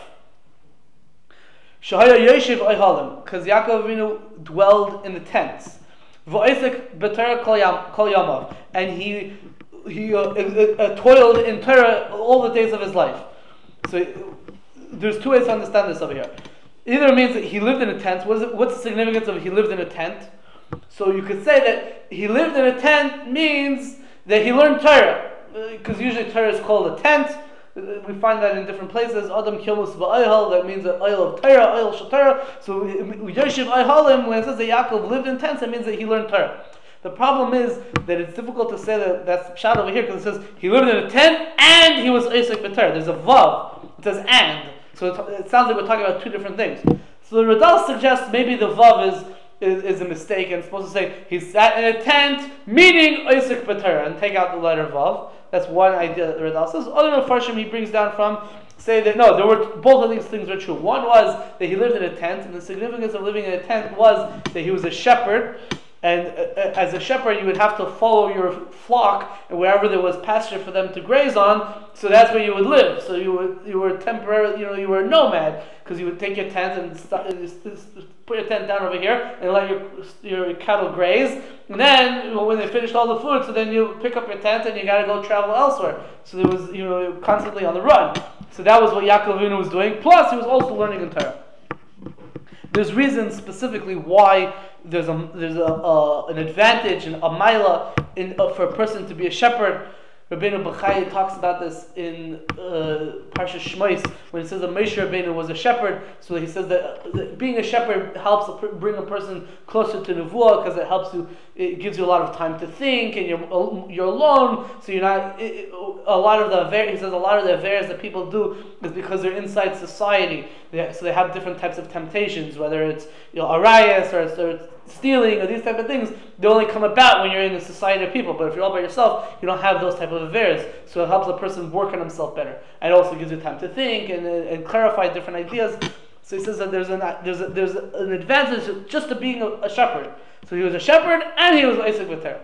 Shahaya Yeshiv Oyhalim, because Yaakov Avinu dwelled in the tents. V'oisek b'Torah kol yam- kol yamav, and he he uh, uh, uh, toiled in Torah all the days of his life. So there's two ways to understand this over here. Either it means that he lived in a tent. What is it, what's the significance of he lived in a tent? So you could say that he lived in a tent means that he learned Torah, because usually Torah is called a tent. We find that in different places. Adam kilmus ba'ayhal, that means an oil of Torah, oil shel Torah. So Yoshev ayhalim, when it says that Yaakov lived in tents, it means that he learned Torah. The problem is that it's difficult to say that that's pshat over here because it says he lived in a tent and he was Isaac b'Torah. There's a vav. It says and. So it, it sounds like we're talking about two different things. So the Radal suggests maybe the vav is Is, is a mistake, and it's supposed to say he sat in a tent, meaning Isaac b'Torah, and take out the letter Vav. That's one idea that the Radal says. Other Mefarshim he brings down from say that no, there were both of these things were true. One was that he lived in a tent, and the significance of living in a tent was that he was a shepherd, and uh, as a shepherd you would have to follow your flock, and wherever there was pasture for them to graze on, so that's where you would live. So you would you were temporarily, you know, you were a nomad because you would take your tent and st- put your tent down over here and let your your cattle graze, and then when they finished all the food, so then you pick up your tent and you got to go travel elsewhere. So there was, you know, constantly on the run. So that was what Yaakov Avinu was doing. Plus, he was also learning in Torah. There's reasons specifically why there's a there's a uh, an advantage and a mila in uh, for a person to be a shepherd. Rabbeinu Bachai talks about this in uh, Parsha Shmos when it says that Moshe Rabbeinu was a shepherd. So he says that, uh, that being a shepherd helps a per- bring a person closer to Nevuah because it helps you. It gives you a lot of time to think, and you're you're alone, so you're not. It, it, a lot of the aver- he says a lot of the affairs that people do is because they're inside society. They, so they have different types of temptations, whether it's, you know, arayas or it's, or it's stealing, or these type of things, they only come about when you're in a society of people. But if you're all by yourself, you don't have those type of affairs. So it helps a person work on himself better. And it also gives you time to think and, and clarify different ideas. So he says that there's an there's a, there's an advantage just to being a, a shepherd. So he was a shepherd and he was Isaac V'ter.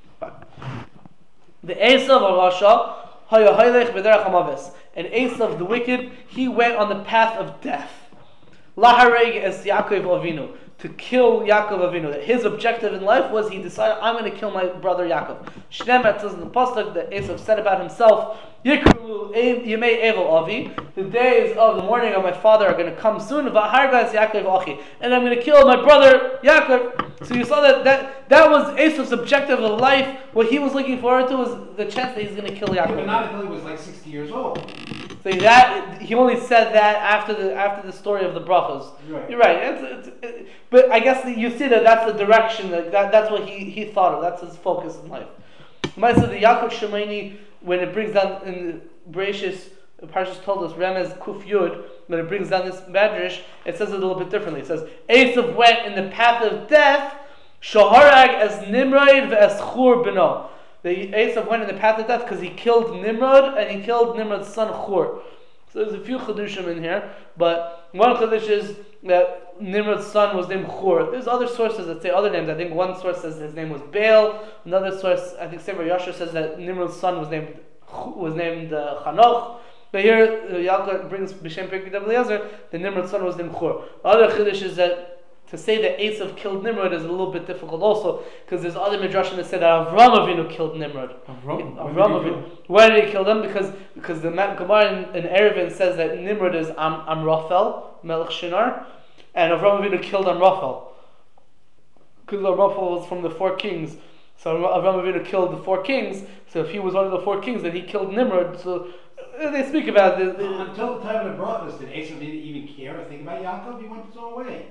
The Esav of Rasha, and Esav the wicked, he went on the path of death. Lahareg es Yaakov Avinu, to kill Yaakov Avinu. That his objective in life was he decided, I'm going to kill my brother Yaakov. Shnemat says in the pasuk that Esav said about himself, Yikru Yemei Evel Avi, the days of the morning of my father are going to come soon. V'hargas Yaakov Achi, and I'm going to kill my brother Yaakov. So you saw that that, that was Esav's objective of life. What he was looking forward to was the chance that he's going to kill Yaakov. But not until he was like sixty years old. So that he only said that after the after the story of the brachos. Right. You're right. It's, it's, it, but I guess you see that that's the direction that, that that's what he, he thought of. That's his focus in life. Might say the Yaakov Shemaini, when it brings down in the Bereshis, the Parshas told us Remez Kuf Yud, when it brings down this Medrash, it says it a little bit differently. It says Esav went in the path of death, Shoharag as Nimrod ve'es Chur beno. The Esav went in the path of death because he killed Nimrod and he killed Nimrod's son Chur. So there's a few Chedushim in here, but one Chedush is that Nimrod's son was named Chur. There's other sources that say other names. I think one source says his name was Baal. Another source, I think Sefer Yasher, says that Nimrod's son was named was named uh, Chanoch. But here, uh, Yaakov brings B'Shem Pirkei Eliezer, the Nimrod's son was named Chur. Other Chedush is that to say that Esav killed Nimrod is a little bit difficult also, because there's other midrashim that say that Avram Avinu killed Nimrod. Avram, Avram Avinu. Why did he kill them? Because because the Gemara in, in Eruvin says that Nimrod is Am, Amraphel, Melech Shinar, and Avram Avinu killed Amraphel. Because Amraphel was from the four kings. So Avram Avinu killed the four kings, so if he was one of the four kings, then he killed Nimrod. So they speak about this. Until the time of the brachos, did Esav even care or think about Yaakov? He went his own way.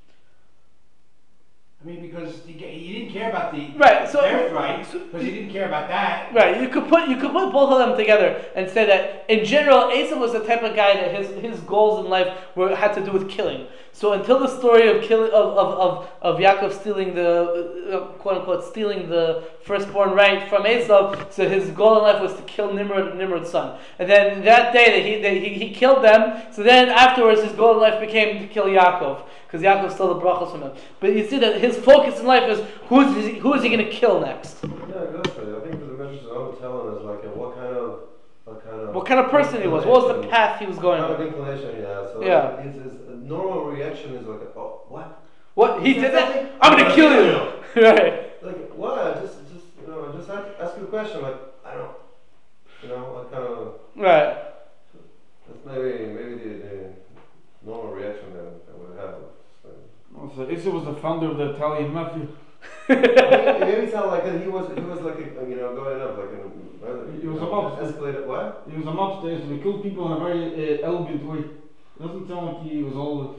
I mean, because he, he didn't care about the right, so, birthright, so, because he didn't care about that. Right, you could put you could put both of them together and say that in general, Esav was the type of guy that his, his goals in life were had to do with killing. So until the story of killing of of, of, of Yaakov stealing the uh, quote unquote stealing the firstborn right from Esav, so his goal in life was to kill Nimrod, Nimrod's son. And then that day that he that he, he killed them, so then afterwards his goal in life became to kill Yaakov, because Yaakov stole the brachos from him. But you see that his focus in life is who is he, who is he going to kill next? Yeah, exactly. I think the message is telling us like uh, what kind of what kind of what kind of person he was. What was the path he was going on? on? What kind of inclination he has. So yeah. Like, his, his normal reaction is like, oh, what? What he did that? I'm going to kill you. Right. Like what? Just just you know, just ask, ask you a question. Like I don't, you know, what kind of right. That's maybe maybe the, the normal reaction that I would have. Also, Esav was the founder of the Italian mafia. It made me sound like he was he was like a, you know going up like a he was a know, mobster. escalated what? He was a mobster, so he killed people in a very uh, elegant way. It doesn't sound like he was all.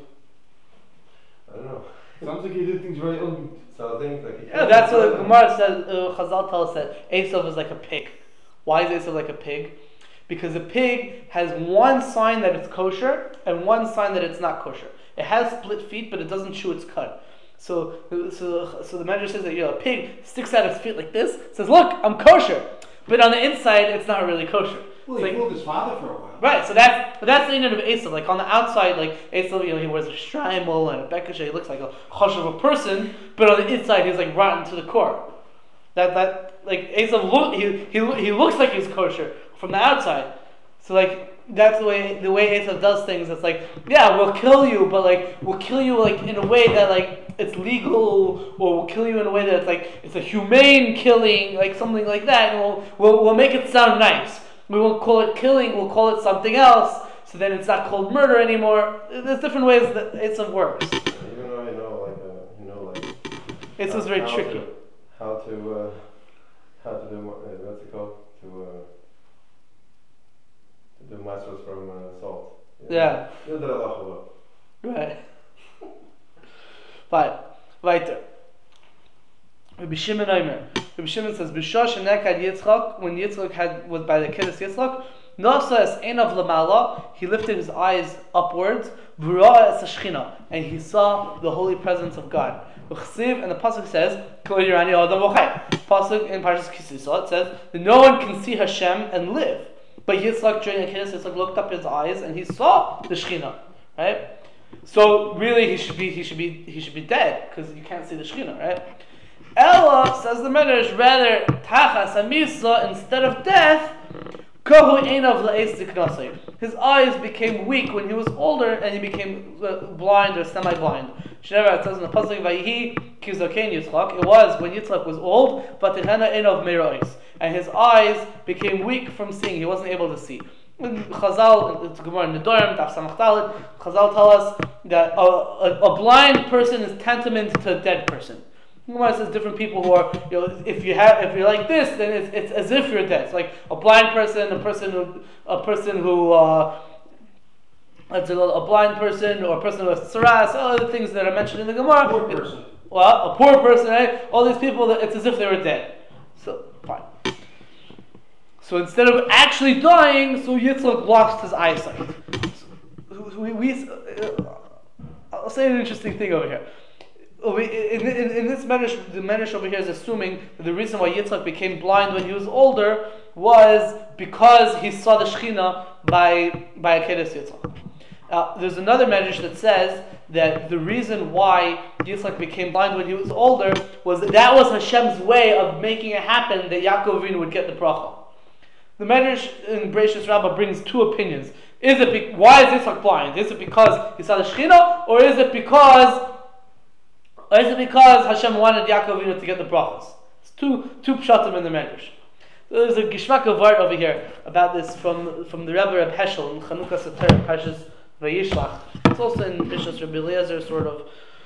I don't know. Sounds like he did things very elegant. So I think like yeah, that's what Gemara says. Uh, Chazal tells us that Esav is like a pig. Why is Esav like a pig? Because a pig has one sign that it's kosher and one sign that it's not kosher. It has split feet, but it doesn't chew its cud. So, so, so the Medrash says that you know, a pig sticks out its feet like this, says, "Look, I'm kosher," but on the inside, it's not really kosher. Well, he like, fooled his father for a while. Right. So that's but that's the end of Esav. Like on the outside, like Esav, you know, he wears a shtreimel and a bekashe. He looks like a chosh of a person, but on the inside, he's like rotten to the core. That that like Esav look he he he looks like he's kosher from the outside. So like. That's the way the way Esav does things. It's like, yeah, we'll kill you, but like we'll kill you like in a way that like it's legal, or we'll kill you in a way that it's like it's a humane killing, like something like that. And we'll we'll, we'll make it sound nice. We won't call it killing. We'll call it something else. So then it's not called murder anymore. There's different ways that Esav works. Even though you know, like uh, you know, like Esav's very how tricky. To, how to uh, how to do uh, what's it called to. Uh, The masters from uh, salt. Yeah. Yeah. Right. Fine. Weiter. Rabbi Shimon Omer. Rabbi Shimon says, "B'shah shenekad Yitzchak, when Yitzchak had was by the kiddush Yitzchak, nasa es einav lamala, he lifted his eyes upwards, v'ra'a es hashchina, and he saw the holy presence of God. And the pasuk says, pasuk in Parshas Kisisa, it says that no one can see Hashem and live. But Yitzchak during Akedah, Yitzchak looked up his eyes and he saw the Shekhinah, right? So really, he should be he should be he should be dead because you can't see the Shekhinah, right? Ella, says the Medrash, rather tachas amisa, instead of death, kohu einav la'es diknasei. His eyes became weak when he was older, and he became uh, blind or semi-blind. Shneva, it says in the pasuk Vayihi kizakein Yitzchak. It was when Yitzchak was old, but tehena einav merois, and his eyes became weak from seeing. He wasn't able to see. In Chazal, it's Gemara in the Dorm, Daf Samach Dalet, Chazal tell us that a, a, a blind person is tantamount to a dead person. Gemara says different people who are, you know, if you have, if you're like this, then it's, it's as if you're dead. It's like a blind person, a person who, a person who, uh, a, a blind person, or a person who has tsaras, all the things that are mentioned in the Gemara. Poor person. Well, a poor person, right? All these people, that it's as if they were dead. So fine. So instead of actually dying, so Yitzchak lost his eyesight. So we, we, uh, I'll say an interesting thing over here. In, in, in this medrash, the medrash over here is assuming that the reason why Yitzchak became blind when he was older was because he saw the Shekhinah by by Akedas Yitzchak. Uh, there's another medrash that says that the reason why Yitzchak became blind when he was older was that that was Hashem's way of making it happen that Yaakov Avinu would get the bracha. The medrash in Bereishis Rabbah brings two opinions. Is it be, why is Yitzchak blind? Is it because he saw the Shekhinah, or is it because Or is it because Hashem wanted Yaakov Avinu to get the brachos? It's two two pshatim in the medrash. There's a gishmak of word over here about this from from the Rebbe Reb Heschel in Chanukah Sater, Parshas Vayishlach. It's also in Parshas Rabbi Eliezer, sort of.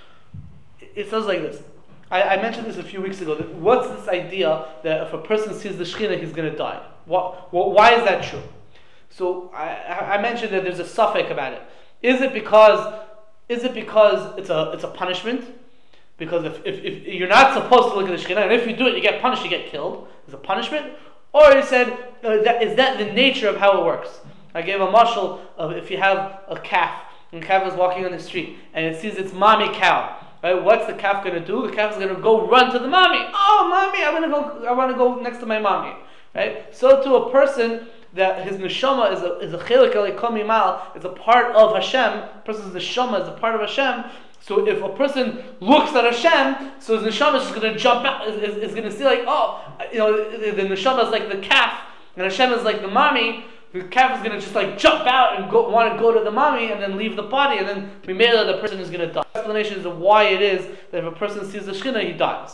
It says like this. I, I mentioned this a few weeks ago. That what's this idea that if a person sees the Shekhinah, he's going to die? What, what? Why is that true? So I, I mentioned that there's a suffix about it. Is it because is it because it's a it's a punishment? Because if, if, if you're not supposed to look at the Shekhinah, and if you do it, you get punished, you get killed. It's a punishment. Or he said, uh, that, is that the nature of how it works? I gave a mashal of if you have a calf, and the calf is walking on the street, and it sees its mommy cow. Right? What's the calf going to do? The calf is going to go run to the mommy. Oh, mommy, I want to go. I want to go next to my mommy. Right? So to a person that his neshama is a is a chelik elikom mal, is a part of Hashem. A person's neshama is a part of Hashem. So if a person looks at Hashem, so his neshama is just going to jump out, is, is, is going to see like, oh, you know, the, the neshama is like the calf, and Hashem is like the mommy. The calf is going to just like jump out and go, want to go to the mommy and then leave the body, and then immediately the person is going to die. Explanations of why it is that if a person sees the Shekhinah, he dies.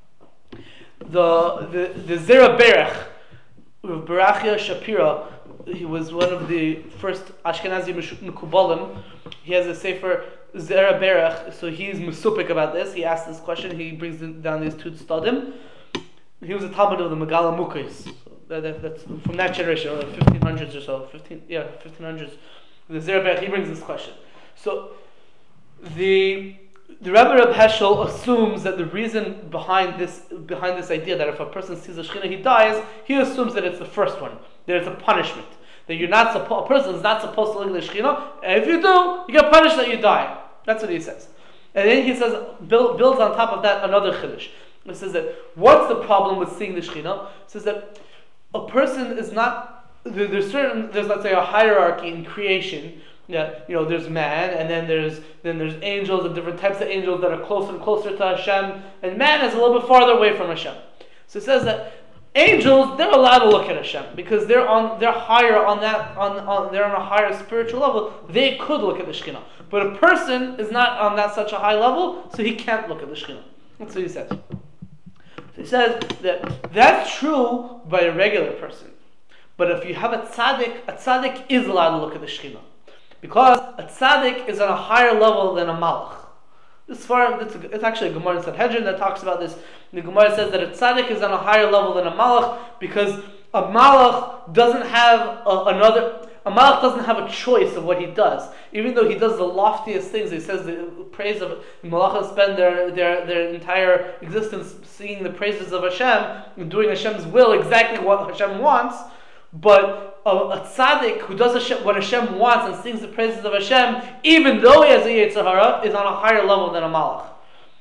The the the Zera Berech, Berachia Shapira, he was one of the first Ashkenazi Mekubalim. He has a sefer Zera Berech, so he's musupik about this. He asked this question. He brings down these two tzadim. He was a Talmud of the Megala Mukos. So that, that, that's from that generation, like fifteen hundreds or so. Fifteen, yeah, fifteen hundreds. The Zera Berech, he brings this question. So the the Rebbe Reb Heschel assumes that the reason behind this behind this idea that if a person sees a Shekhinah, he dies. He assumes that it's the first one, that it's a punishment. That you're not supposed, a person is not supposed to look at the Shekhinah, and if you do, you get punished that you die. That's what he says. And then he says, build, builds on top of that another chiddush. He says that, what's the problem with seeing the Shekhinah? He says that a person is not, there, there's certain, there's let's say a hierarchy in creation. Yeah, you know, there's man, and then there's then there's angels and different types of angels that are closer and closer to Hashem, and man is a little bit farther away from Hashem. So it says that angels, they're allowed to look at Hashem because they're on, they're higher on that, on, on they're on a higher spiritual level. They could look at the Shekhinah, but a person is not on that such a high level, so he can't look at the Shekhinah. That's what he says. So he says that that's true by a regular person, but if you have a tzaddik, a tzaddik is allowed to look at the Shekhinah because a tzaddik is on a higher level than a malach. This far, it's, a, it's actually a Gemara in Sanhedrin that talks about this. The Gemara says that a tzaddik is on a higher level than a malach because a malach doesn't have a, another. A malach doesn't have a choice of what he does, even though he does the loftiest things. He says the praise of malachas spend their, their their entire existence singing the praises of Hashem and doing Hashem's will, exactly what Hashem wants. But a, a tzaddik who does Hashem, what Hashem wants and sings the praises of Hashem, even though he has a Yetzer Hara, is on a higher level than a malach.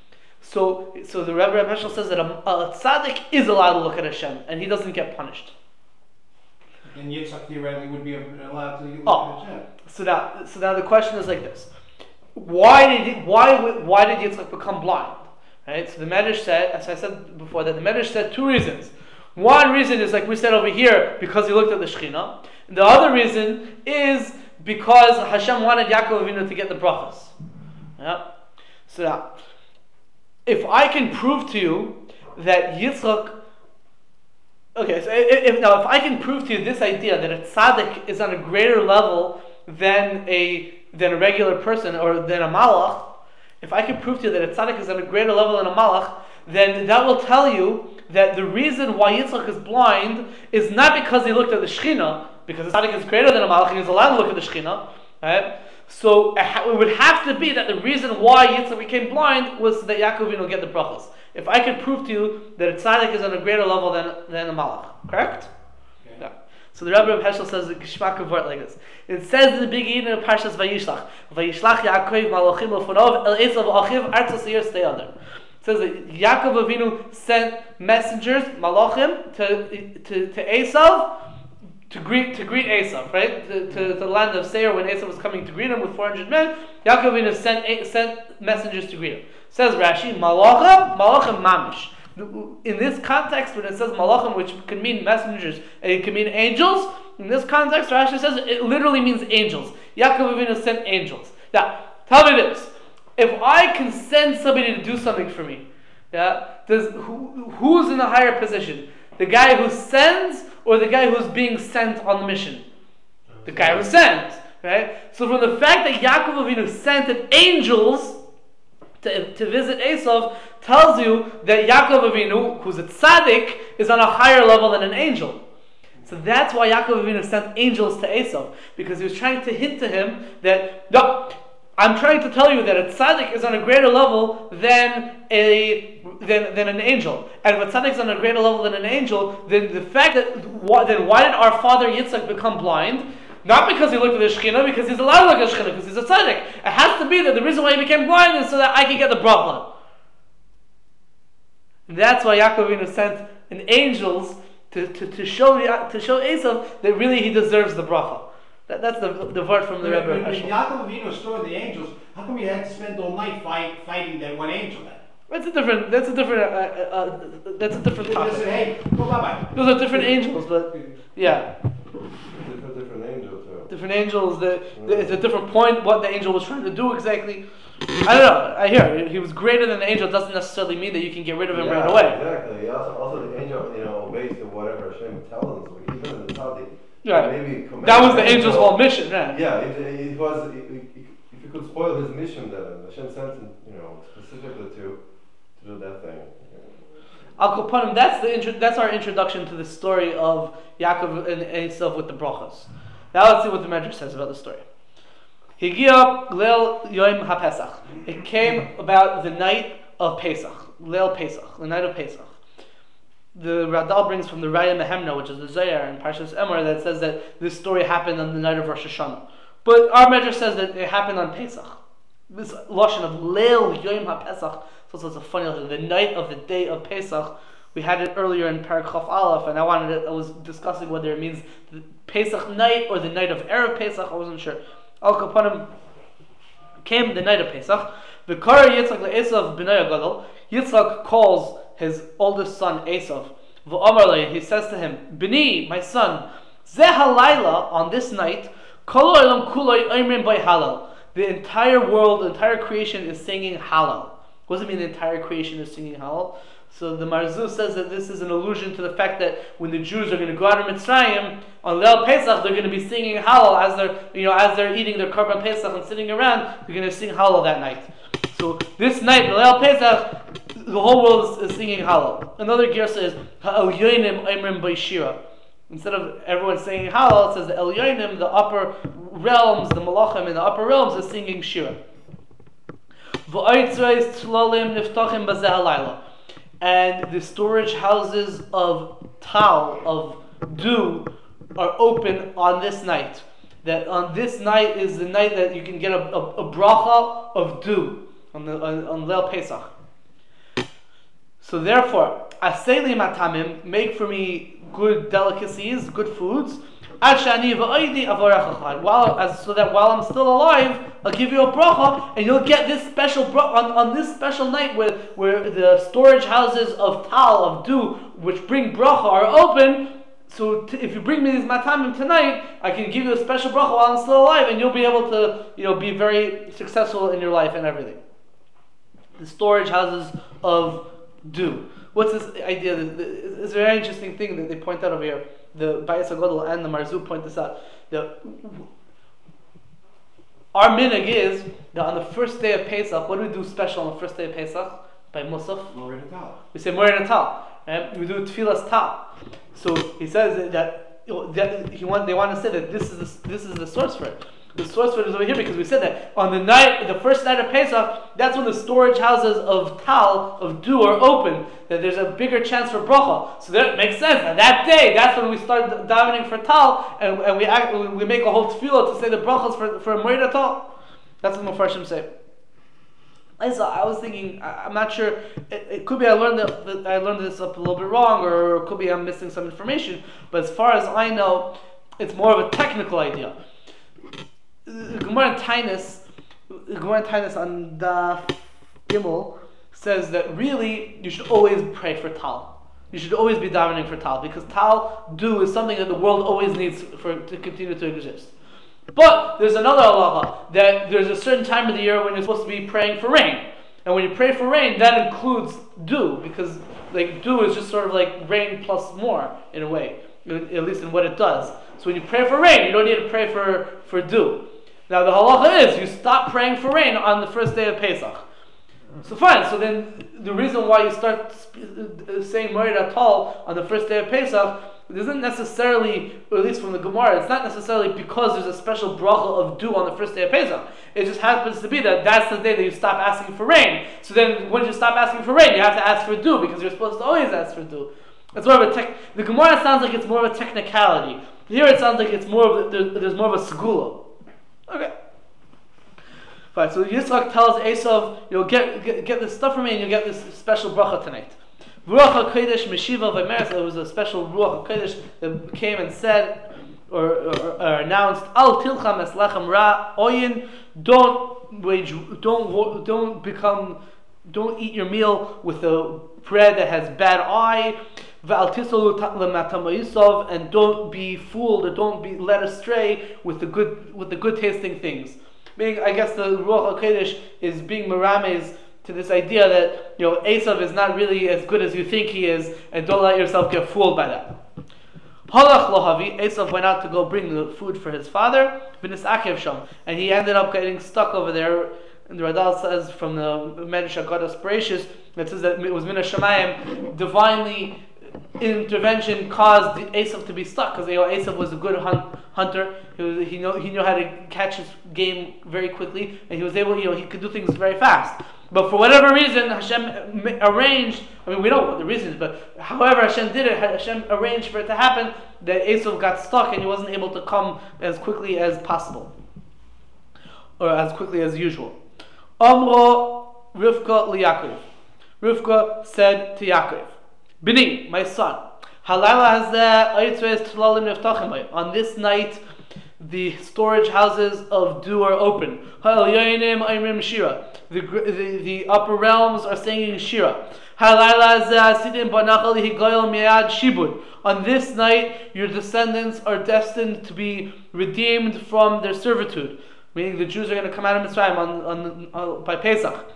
So, so the Rebbe Reb Heschel says that a, a tzaddik is allowed to look at Hashem, and he doesn't get punished. And Yitzchak theoretically would be allowed to look Oh. at Hashem. So now, so now the question is like this: Why did he, why why did Yitzchak become blind? Right. So the Medrash said, as I said before, that the Medrash said two reasons. One reason is like we said over here, because he looked at the Shekhinah. The other reason is because Hashem wanted Yaakov Avinu to get the brachas. Yeah. So now, if I can prove to you that Yitzchak, okay, so if, if now if I can prove to you this idea that a tzaddik is on a greater level than a than a regular person or than a malach, if I can prove to you that a tzaddik is on a greater level than a malach, then that will tell you that the reason why Yitzchak is blind is not because he looked at the Shekhinah, because the tzaddik is greater than a malach and he's allowed to look at the Shekhinah, right? So it would have to be that the reason why Yitzchak became blind was that Yaakov Avinu get the brachas. If I could prove to you that a tzaddik is on a greater level than than a malach, correct? Okay. Yeah. So the Rebbe of Heschel says the Geshmak of word like this. It says in the beginning of Parshas Vayishlach, Vayishlach Yaakov malachim lefonov el Esav achiv artzos seir steyadar. It says that Yaakov Avinu sent messengers, malachim, to to to Esav to greet to greet Esav, right? To, to, to the land of Seir when Esav was coming to greet him with four hundred men. Yaakov Avinu sent sent messengers to greet him. Says Rashi, malachim, malachim mamish. In this context, when it says malachim, which can mean messengers and it can mean angels, in this context, Rashi says it literally means angels. Yaakov Avinu sent angels. Now, tell me this: if I can send somebody to do something for me, yeah, does who, who's in a higher position? The guy who sends, or the guy who's being sent on the mission? The guy who sent, right? So, from the fact that Yaakov Avinu sent angels to, to visit Esav, tells you that Yaakov Avinu, who's a tzaddik, is on a higher level than an angel. So that's why Yaakov Avinu sent angels to Esav, because he was trying to hint to him that, no, I'm trying to tell you that a tzaddik is on a greater level than a than, than an angel. And if a tzaddik is on a greater level than an angel, then the fact that, then why did our father Yitzchak become blind? Not because he looked at the Shekhinah, because he's allowed to look at the Shekhinah, because he's a tzaddik. It has to be that the reason why he became blind is so that I can get the bracha. That's why Yaakov Avinu sent an angels to, to, to show to show Esav that really he deserves the bracha. That, that's the the word from the Rebbe. When, when Yaakov Avinu destroyed the angels, how come he had to spend all night fight, fighting that one angel then? That's a different. That's a different. Uh, uh, uh, that's a different They just topic. said, hey, go bye bye. Those are different angels, but yeah, Different, different angels, too. different angels. That it's a different point. What the angel was trying to do exactly. I don't know. I hear he was greater than the angel. Doesn't necessarily mean that you can get rid of him Yeah, right away. Exactly. Also, also the angel, you know, obeys to whatever Hashem tells him. So even in the tzaddik, Right. maybe command That was the angel- angel's whole mission, right? Yeah, it, it was. It, it, if you could spoil his mission, then Hashem sent him, you know, specifically to to do that thing. Al Kapanim, that's the intro, that's our introduction to the story of Yaakov and Esav with the brachas. Now let's see what the Medrash says about the story. Higia Leil Yom HaPesach. It came about the night of Pesach, Leil Pesach, the night of Pesach. The Radal brings from the Raya Mehemna, which is the Zohar in Parshas Emor, that says that this story happened on the night of Rosh Hashanah. But our Medrash says that it happened on Pesach. This lashon of Leil Yom HaPesach. So it's a funny lesson. The night of the day of Pesach. We had it earlier in Parak Chaf Aleph, and I wanted to, I was discussing whether it means the Pesach night or the night of Erev Pesach. I wasn't sure. Al Kapanim came the night of Pesach. V'kara Yitzchak le'Esav b'nai Gadol. Yitzchak calls his oldest son Esav. V'amar le, he says to him, B'ni, my son, Zeh halayla, on this night, kol ha'olam kuloi oimrim by halal. The entire world, the entire creation is singing halal. What does it mean the entire creation is singing halal? So the Marzuz says that this is an allusion to the fact that when the Jews are going to go out of Mitzrayim on Leil Pesach, they're going to be singing halal as they're, you know, as they're eating their korban Pesach and sitting around. They're going to sing halal that night. So this night, Leil Pesach, the whole world is, is singing halal. Another girsa is Ha'el Yoinim Oimrim B'Shira. Instead of everyone singing halal, it says the El Yoinim, the upper realms, the Malachim in the upper realms, is singing Shira. And the storage houses of tal, of dew, are open on this night. That on this night is the night that you can get a, a, a bracha of dew on the on, on Leil Pesach. So therefore, aseli matamim, make for me good delicacies, good foods. While as so that while I'm still alive, I'll give you a bracha, and you'll get this special bracha on, on this special night where where the storage houses of tal of dew, which bring bracha, are open. So t- if you bring me these matamim tonight, I can give you a special bracha while I'm still alive, and you'll be able to, you know, be very successful in your life and everything. The storage houses of dew. What's this idea? It's a very interesting thing that they point out over here. The Bayis HaGodel and the Marzu point this out. The, our minhag is that on the first day of Pesach, what do we do special on the first day of Pesach? By Musaf? Moreh Natal. We say Moreh Natal. Right? We do Tfilas Tal. So he says that, you know, that he want, they want to say that this is the, this is the source for it. The source for it is over here because we said that on the night, the first night of Pesach, that's when the storage houses of tal, of dew, are open. That there's a bigger chance for bracha. So that makes sense. And that day, that's when we start davening for tal, and, and we act, we make a whole tefillah to say the brachas for for Moreh Natal. That's what the Mepharshim say. I was thinking, I'm not sure. It, it could be I learned that, that I learned this up a little bit wrong, or it could be I'm missing some information. But as far as I know, it's more of a technical idea. Gemara in Tainus, Gemara in Tainus on Daf Gimel says that really you should always pray for tal. You should always be davening for tal, because tal, dew, is something that the world always needs for to continue to exist. But there's another halacha that there's a certain time of the year when you're supposed to be praying for rain, and when you pray for rain, that includes dew, because like dew is just sort of like rain plus more in a way, at least in what it does. So when you pray for rain, you don't need to pray for for dew. Now the halacha is you stop praying for rain on the first day of Pesach. So fine. So then the reason why you start saying Moreh Natal on the first day of Pesach isn't necessarily, or at least from the Gemara, it's not necessarily because there's a special bracha of dew on the first day of Pesach. It just happens to be that that's the day that you stop asking for rain. So then when you stop asking for rain, you have to ask for dew, because you're supposed to always ask for dew. It's more of a tech. The Gemara sounds like it's more of a technicality. Here it sounds like it's more of a, there's more of a segula. Okay. Fine. So Yitzchak tells Esav, you'll get, get get this stuff from me, and you'll get this special bracha tonight. Ruach HaKodesh Meshiva V'Meres. There was a special Ruach HaKodesh that came and said, or, or, or announced, Al Tilcham Es Lechem Ra Oyin. Don't wage, don't don't become, don't eat your meal with a bread that has bad eye. And don't be fooled, or don't be led astray with the good with the good tasting things. Meaning, I guess the Ruach HaKodesh is being merames to this idea that, you know, Esav is not really as good as you think he is, and don't let yourself get fooled by that. Halach lohavi, Esav went out to go bring the food for his father, and he ended up getting stuck over there. And the Radal says from the Medrash Haggadah Bereshis, that says that it was Min HaShamayim, divinely intervention caused Esav to be stuck, because, you know, Esav was a good hunt, hunter. He was, he know he knew how to catch his game very quickly, and he was able, you know, he could do things very fast. But for whatever reason, Hashem arranged. I mean, we don't know what the reason is, but however Hashem did it, Hashem arranged for it to happen that Esav got stuck and he wasn't able to come as quickly as possible, or as quickly as usual. Amro Rivka liYaakov. Rivka said to Yaakov, Bini, my son, Halala hazeh on this night the storage houses of dew are open. The, the, the upper realms are singing Shira. On this night your descendants are destined to be redeemed from their servitude. Meaning the Jews are going to come out of Mitzrayim on, on, on, by Pesach.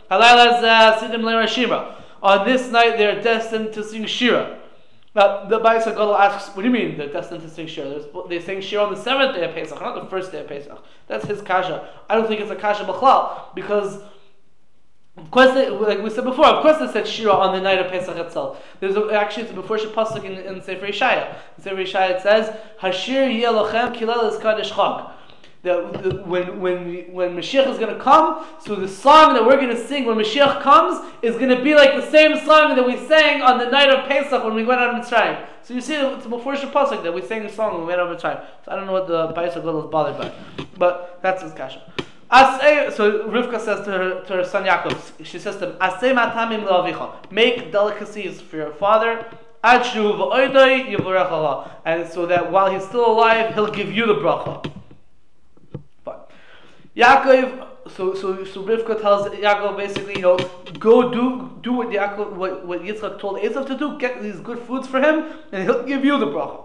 On this night they are destined to sing Shira. Now the Bayis HaGadol asks, what do you mean they're destined to sing Shira? They sing Shira on the seventh day of Pesach, not the first day of Pesach. That's his kasha. I don't think it's a kasha b'chlal, because of course, they, like we said before, of course they said Shira on the night of Pesach itself. There's a, actually it's before Shepasuk in, in Sefer Yeshaya. In Sefer Yeshaya it says, Hashir yeh lochem kilel es kadesh chag. That when when when Mashiach is going to come, so the song that we're going to sing when Mashiach comes is going to be like the same song that we sang on the night of Pesach when we went out of Mitzrayim. So you see, it's before Shepasuk that we sang the song when we went out of Mitzrayim. So I don't know what the Bayis HaGadol is bothered by, but that's his kasha. Asay, so Rivka says to her to her son Yaakov, she says to him, Asay matamim le'avicha, make delicacies for your father, adshu v'oidoi yivorech Allah, and so that while he's still alive, he'll give you the bracha. Fine. Yaakov, so so so Rivka tells Yaakov basically, you know, go do do what Yaakov what, what Yitzchak told Esav to do, get these good foods for him, and he'll give you the bracha.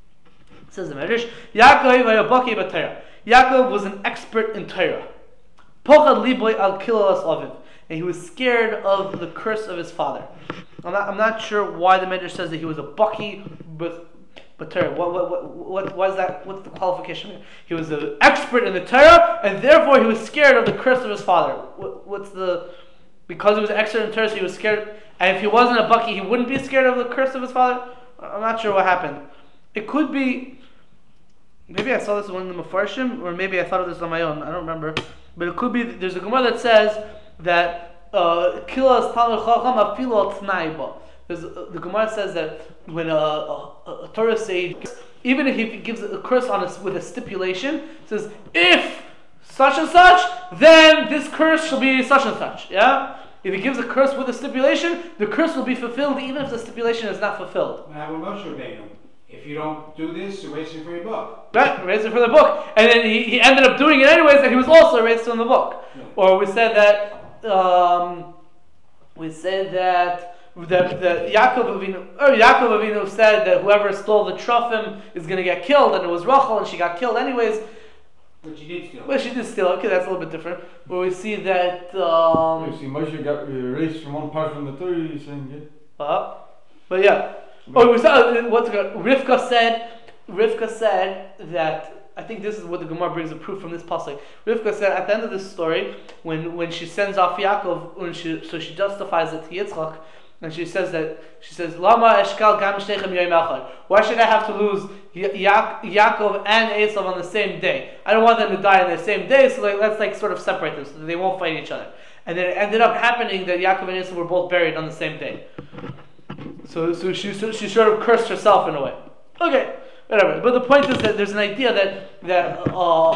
It says the Medrash, Yaakov vayabaki b'Torah. Yaakov was an expert in Torah. Pochad liboy al kilalas aviv, and he was scared of the curse of his father. I'm not, I'm not sure why the Medrash says that he was a baki but but Torah. What what what what why is that? What's the qualification here? He was an expert in the Torah, and therefore he was scared of the curse of his father. What, what's the because he was an expert in Torah, so he was scared. And if he wasn't a baki, he wouldn't be scared of the curse of his father. I'm not sure what happened. It could be. Maybe I saw this in one of the Mefarshim, or maybe I thought of this on my own. I don't remember. But it could be, there's a Gemara that says that Kilas Talmud Chacham Afilo Tnaiba. The Gemara says that when a, a, a Torah sage, even if he gives a curse on us with a stipulation, it says, if such and such, then this curse shall be such and such. Yeah? If he gives a curse with a stipulation, the curse will be fulfilled even if the stipulation is not fulfilled. Now, when Moshe Rabbeinu, if you don't do this, you're wasting for your book. Right, erased it for the book. And then he, he ended up doing it anyways, and he was also erased from the book. Yeah. Or we said that, um, we said that, that, that Yaakov Avinu, or Yaakov Avinu said that whoever stole the Trofim is going to get killed, and it was Rachel, and she got killed anyways. But she did steal. Well, she did steal. Okay, that's a little bit different. Where we see that, um... You see, Moshe got erased from one part from the Torah, you're saying, yeah? Uh-huh. But yeah. Oh, we saw what's good. Rivka said. Rivka said that I think this is what the Gemara brings a proof from this pasuk. Rivka said at the end of this story, when, when she sends off Yaakov, when she so she justifies it to Yitzchak, and she says that she says Lama eshkal gam shteichem yoyim echad. Why should I have to lose ya- Yaakov and Esav on the same day? I don't want them to die on the same day, so like, let's like sort of separate them so that they won't fight each other. And then it ended up happening that Yaakov and Esav were both buried on the same day. So, so she, so she sort of cursed herself in a way. Okay, whatever. But the point is that there's an idea that that uh,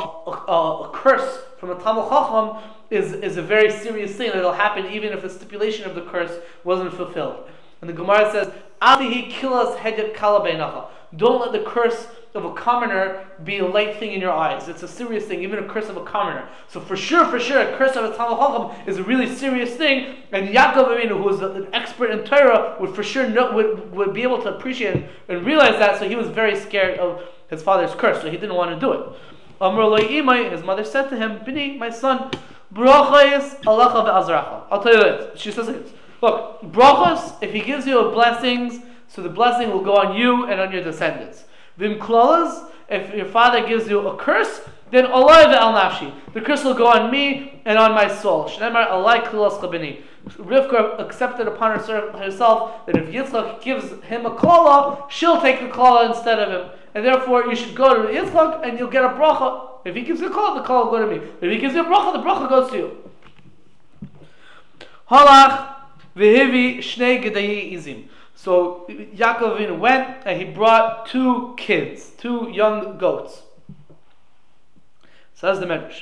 a, a curse from a Talmud Chacham is is a very serious thing that will happen even if the stipulation of the curse wasn't fulfilled. And the Gemara says, "Atihi kilas hedet kala. Don't let the curse of a commoner be a light thing in your eyes. It's a serious thing, even a curse of a commoner. So for sure, for sure, a curse of a Talmud Chacham is a really serious thing. And Yaakov Avinu, who was an expert in Torah, would for sure know, would, would be able to appreciate and, and realize that. So he was very scared of his father's curse, so he didn't want to do it. Amar lo imay, his mother said to him, Bini, my son, brachos alacha ve'azracha. I'll tell you this. She says this. Look, brachos, if he gives you blessings, so the blessing will go on you and on your descendants. Vim klolas, if your father gives you a curse, then alay ve'al nafshi. The curse will go on me and on my soul. Shneimar alay klolas chabini. Rivka accepted upon herself that if Yitzchak gives him a klala, she'll take the klala instead of him. And therefore, you should go to Yitzchak and you'll get a bracha. If he gives you a klala, the klala will go to me. If he gives you a bracha, the bracha goes to you. Halach v'hivi shnei gedayi izim. So Yaakov Avinu went and he brought two kids, two young goats. Says the Medrash.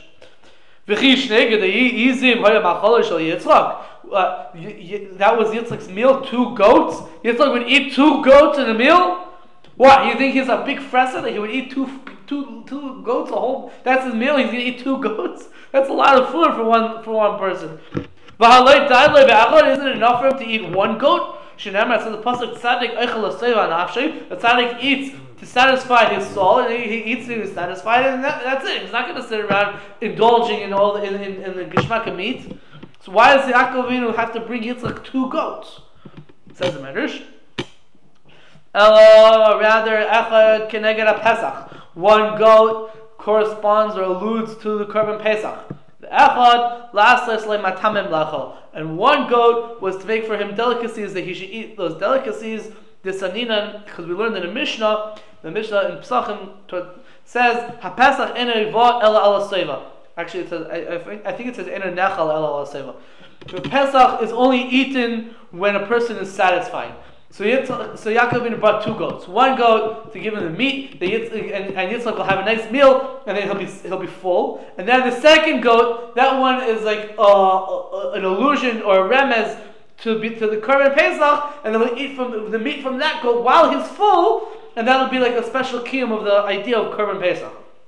Uh, that was Yitzchak's meal, two goats. Yitzchak would eat two goats in a meal. What? You think he's a big fresa that he would eat two, two, two goats a whole? That's his meal. He's gonna eat two goats. That's a lot of food for one for one person. Isn't it enough for him to eat one goat? Shinamar says the pasuk tzaddik eichel aseva nafshay. The tzaddik eats to satisfy his soul, and he, he eats to be satisfied, and that, that's it. He's not going to sit around indulging in all the, in, in, in the geshmak of meat. So why does the Yaakov Avinu have to bring Yitzchak two goats? It says the Medrash. Ella, rather echad keneged a Pesach. One goat corresponds or alludes to the korban Pesach. The echad lasles le'matamim lachol. And one goat was to make for him delicacies that he should eat. Those delicacies, the saninan, because we learned in the Mishnah, the Mishnah in Pesachim says, "HaPesach ena yiva ela ala seva." Actually, it says, I, I think it says ena nechal ela ala seva. The Pesach is only eaten when a person is satisfied. So Yitzchak, so Yaakov Avinu brought two goats. One goat to give him the meat, the Yitzchak, and, and Yitzchak will have a nice meal, and then he'll be he'll be full. And then the second goat, that one is like uh, a, an illusion or a remez to be to the Korban Pesach, and then we'll eat from the meat from that goat while he's full, and that'll be like a special kiyum of the idea of Korban Pesach.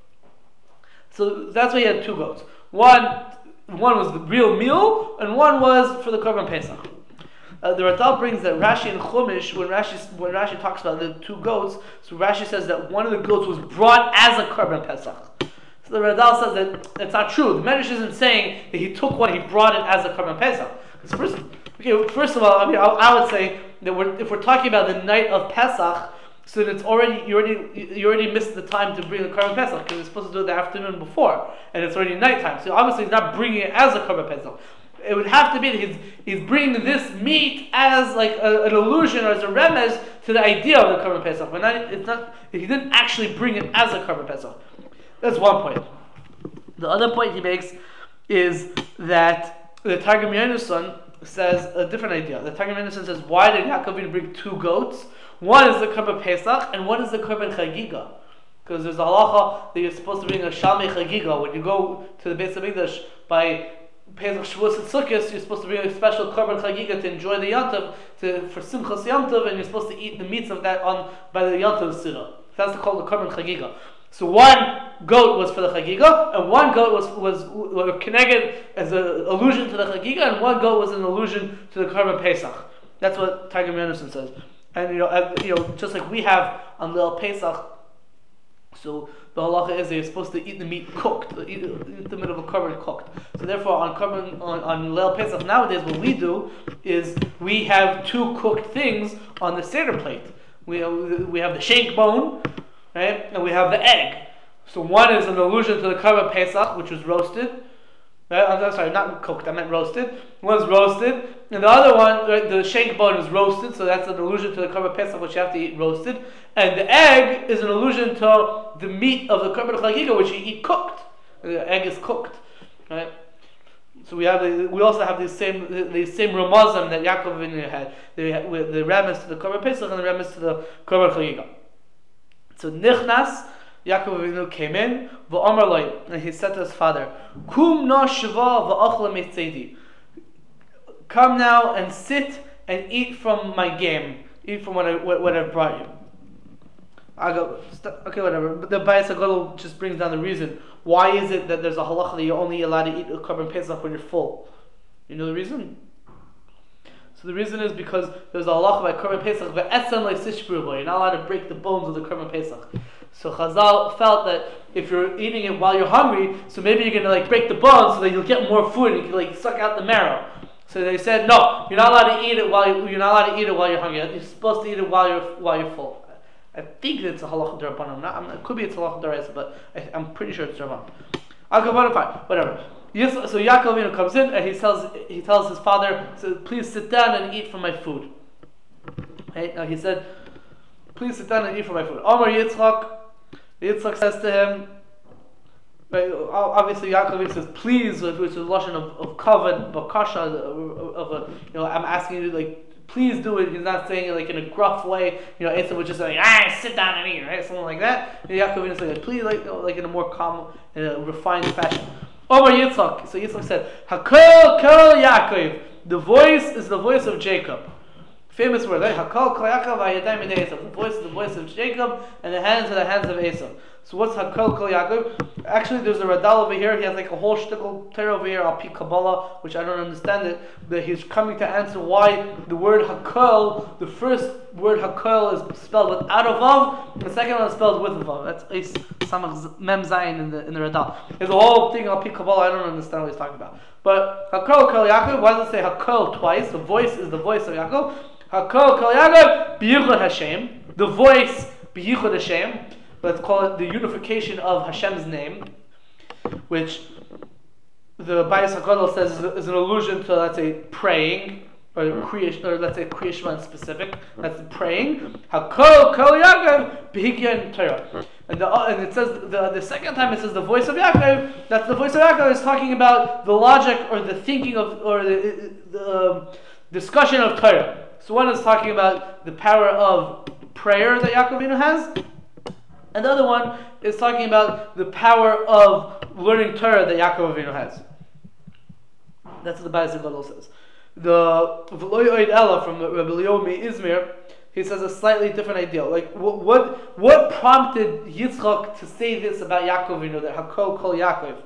So that's why he had two goats. One one was the real meal, and one was for the Korban Pesach. Uh, the Radal brings that Rashi and Chumash, when Rashi when Rashi talks about the two goats, so Rashi says that one of the goats was brought as a Korban Pesach. So the Radal says that it's not true. The Medrash isn't saying that he took one, he brought it as a Korban Pesach. First, okay, first of all, I mean, I, I would say that we're, if we're talking about the night of Pesach, so that it's already you already you already missed the time to bring the Korban Pesach because you're supposed to do it the afternoon before, and it's already nighttime. So obviously he's not bringing it as a Korban Pesach. It would have to be that he's, he's bringing this meat as like a, an illusion or as a remez to the idea of the Korban Pesach. But not, it's not, he didn't actually bring it as a Korban Pesach. That's one point. The other point he makes is that the Targum Yonason says a different idea. The Targum Yonason says, why did Yaakov bring two goats? One is the Korban Pesach and one is the Korban Chagiga. Because there's a halacha that you're supposed to bring a Shalmei Chagiga. When you go to the Beis HaMikdash by Pesach, Shavuos, and Sukkot, you're supposed to bring a special Korban Chagiga to enjoy the Yantav, to for Simchas Yantav, and you're supposed to eat the meats of that on by the Yantav Sira. That's called the Korban Chagiga. So one goat was for the Chagiga, and one goat was was, was connected as an allusion to the Chagiga, and one goat was an allusion to the Korban Pesach. That's what Targum Yonason says. And you know, as, you know, just like we have on Leil Pesach, so the halacha is that you're supposed to eat the meat cooked, eat, eat the meat of a korban cooked. So therefore, on korban on, on Leil Pesach nowadays, what we do is we have two cooked things on the Seder plate. We have, we have the shank bone, right, and we have the egg. So one is an allusion to the Korban Pesach, which was roasted. Right? I'm sorry, not cooked, I meant roasted. One's roasted, and the other one, right, the shank bone is roasted, so that's an allusion to the Korban Pesach, which you have to eat roasted. And the egg is an allusion to the meat of the Korban Chagiga, which you eat cooked. The egg is cooked, right? So we have, the, we also have the same, the, the same ramazim that Yaakov Avinu had. The, the remez to the Korban Pesach and the remez to the Korban Chagiga. So Nichnas, Yaakov Avinu came in, v'amar loy, and he said to his father, Kum na shiva v'achla metzedi. Come now and sit and eat from my game, eat from what I what I brought you. I go, okay, whatever. But the Bayis HaGadol just brings down the reason. Why is it that there's a halacha that you're only allowed to eat a Korban Pesach when you're full? You know the reason? So the reason is because there's a halacha by Korban Pesach, ve'etzem le'sishbru bo. You're not allowed to break the bones of the Korban Pesach. So Chazal felt that if you're eating it while you're hungry, so maybe you're gonna like break the bones so that you'll get more food and you can like suck out the marrow. So they said, no, you're not allowed to eat it while you, you're not allowed to eat it while you're hungry. You're supposed to eat it while you're while you're full. I think it's a halacha d'Rabbanan. Not, I'm, it could be it's a halacha d'Oraisa, but I, I'm pretty sure it's Rabbanan. I'll go on fine, whatever. Yes, so Yaakov Avinu comes in and he tells he tells his father, so please sit down and eat from my food. Right? Now he said, please sit down and eat from my food. Omar Yitzchak, Yitzchak says to him, right, obviously Yaakov Avinu says please, which is a lashon of, of kavod, bakasha, of a, you know, I'm asking you to like, please do it. He's not saying it like in a gruff way. You know, Esav was just like, ah, sit down and eat, right? Something like that. And Yaakov is like, please, like, like in a more calm, in a refined fashion. Over Yitzchak. So Yitzchak said, Hakol Kol Yaakov. The voice is the voice of Jacob. Famous word, right? Hakol Kol Yaakov v'yadayim yedei Esav. The voice is the voice of Jacob, and the hands are the hands of Esav. So what's Hakol Kol Yaakov? Actually, there's a Radal over here. He has like a whole shtickle Torah over here, Al Pi Kabbalah, which I don't understand it. But he's coming to answer why the word Hakol, the first word Hakol is spelled without a vav, and the second one is spelled with a vav. That's Eis Samach Mem Zayin in the in the Radal. There's a whole thing Al Pi Kabbalah. I don't understand what he's talking about. But Hakol Kol Yaakov. Why does it say Hakol twice? The voice is the voice of Yaakov. Hakol Kol Yaakov B'yichud Hashem. The voice B'yichud Hashem. Let's call it the unification of Hashem's name, which the Bayis HaGadol says is, is an allusion to, let's say, praying, or creation, or let's say Kriya Shema in specific. That's praying. Hakol Kol Yaakov B'hikyan Torah. And the, and it says the the second time it says the voice of Yaakov. That's the voice of Yaakov is talking about the logic or the thinking of or the, the um, discussion of Torah. So one is talking about the power of prayer that Yaakov Avinu has, and the other one is talking about the power of learning Torah that Yaakov Avinu has. That's what the Bais Gadol says. The V'lo Yoed Ella from Rabbi Leomi Izmir, he says a slightly different idea. Like what what, what prompted Yitzchak to say this about Yaakov Avinu, that Hakol Kol Yaakov?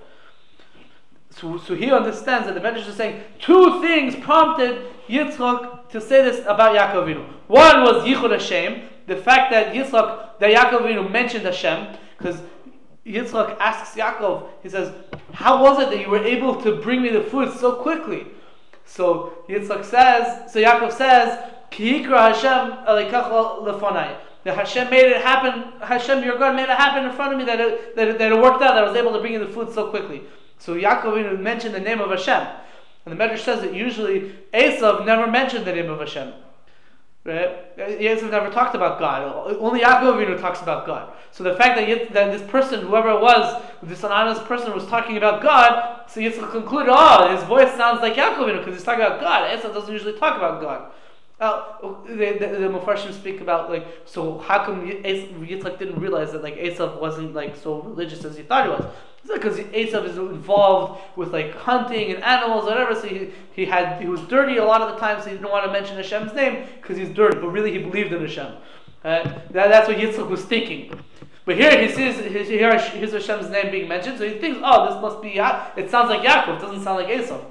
So, so he understands that the Medrash is saying two things prompted Yitzchak to say this about Yaakov Avinu. One was Yichud Hashem, the fact that Yitzchak, that Yaakov Avinu mentioned Hashem, because Yitzchak asks Yaakov, he says, how was it that you were able to bring me the food so quickly? So Yitzchak says, so Yaakov says, Ki yikra Hashem alikacha lefonai. That Hashem made it happen, Hashem, your God, made it happen in front of me, that it, that it, that it worked out, that I was able to bring you the food so quickly. So Yaakov Avinu mentioned the name of Hashem. And the Medrash says that usually Esav never mentioned the name of Hashem. Right? Esav never talked about God. Only Yaakov Avinu talks about God. So the fact that, Yitz, that this person, whoever it was, this honest person was talking about God, so Yitzchak concluded, oh, his voice sounds like Yaakov Avinu because he's talking about God. Esav doesn't usually talk about God. Uh, the, the, the Mefarshim speak about, like, so how come Yitzchak didn't realize that, like, Esav wasn't, like, so religious as he thought he was? It's because Esav is involved with, like, hunting and animals, whatever. So he he had he was dirty a lot of the time, so he didn't want to mention Hashem's name because he's dirty. But really, he believed in Hashem. Uh, that, that's what Yitzchak was thinking. But here he sees his, here here's Hashem's name being mentioned, so he thinks, oh, this must be Ya- it sounds like Yaakov. It doesn't sound like Esav.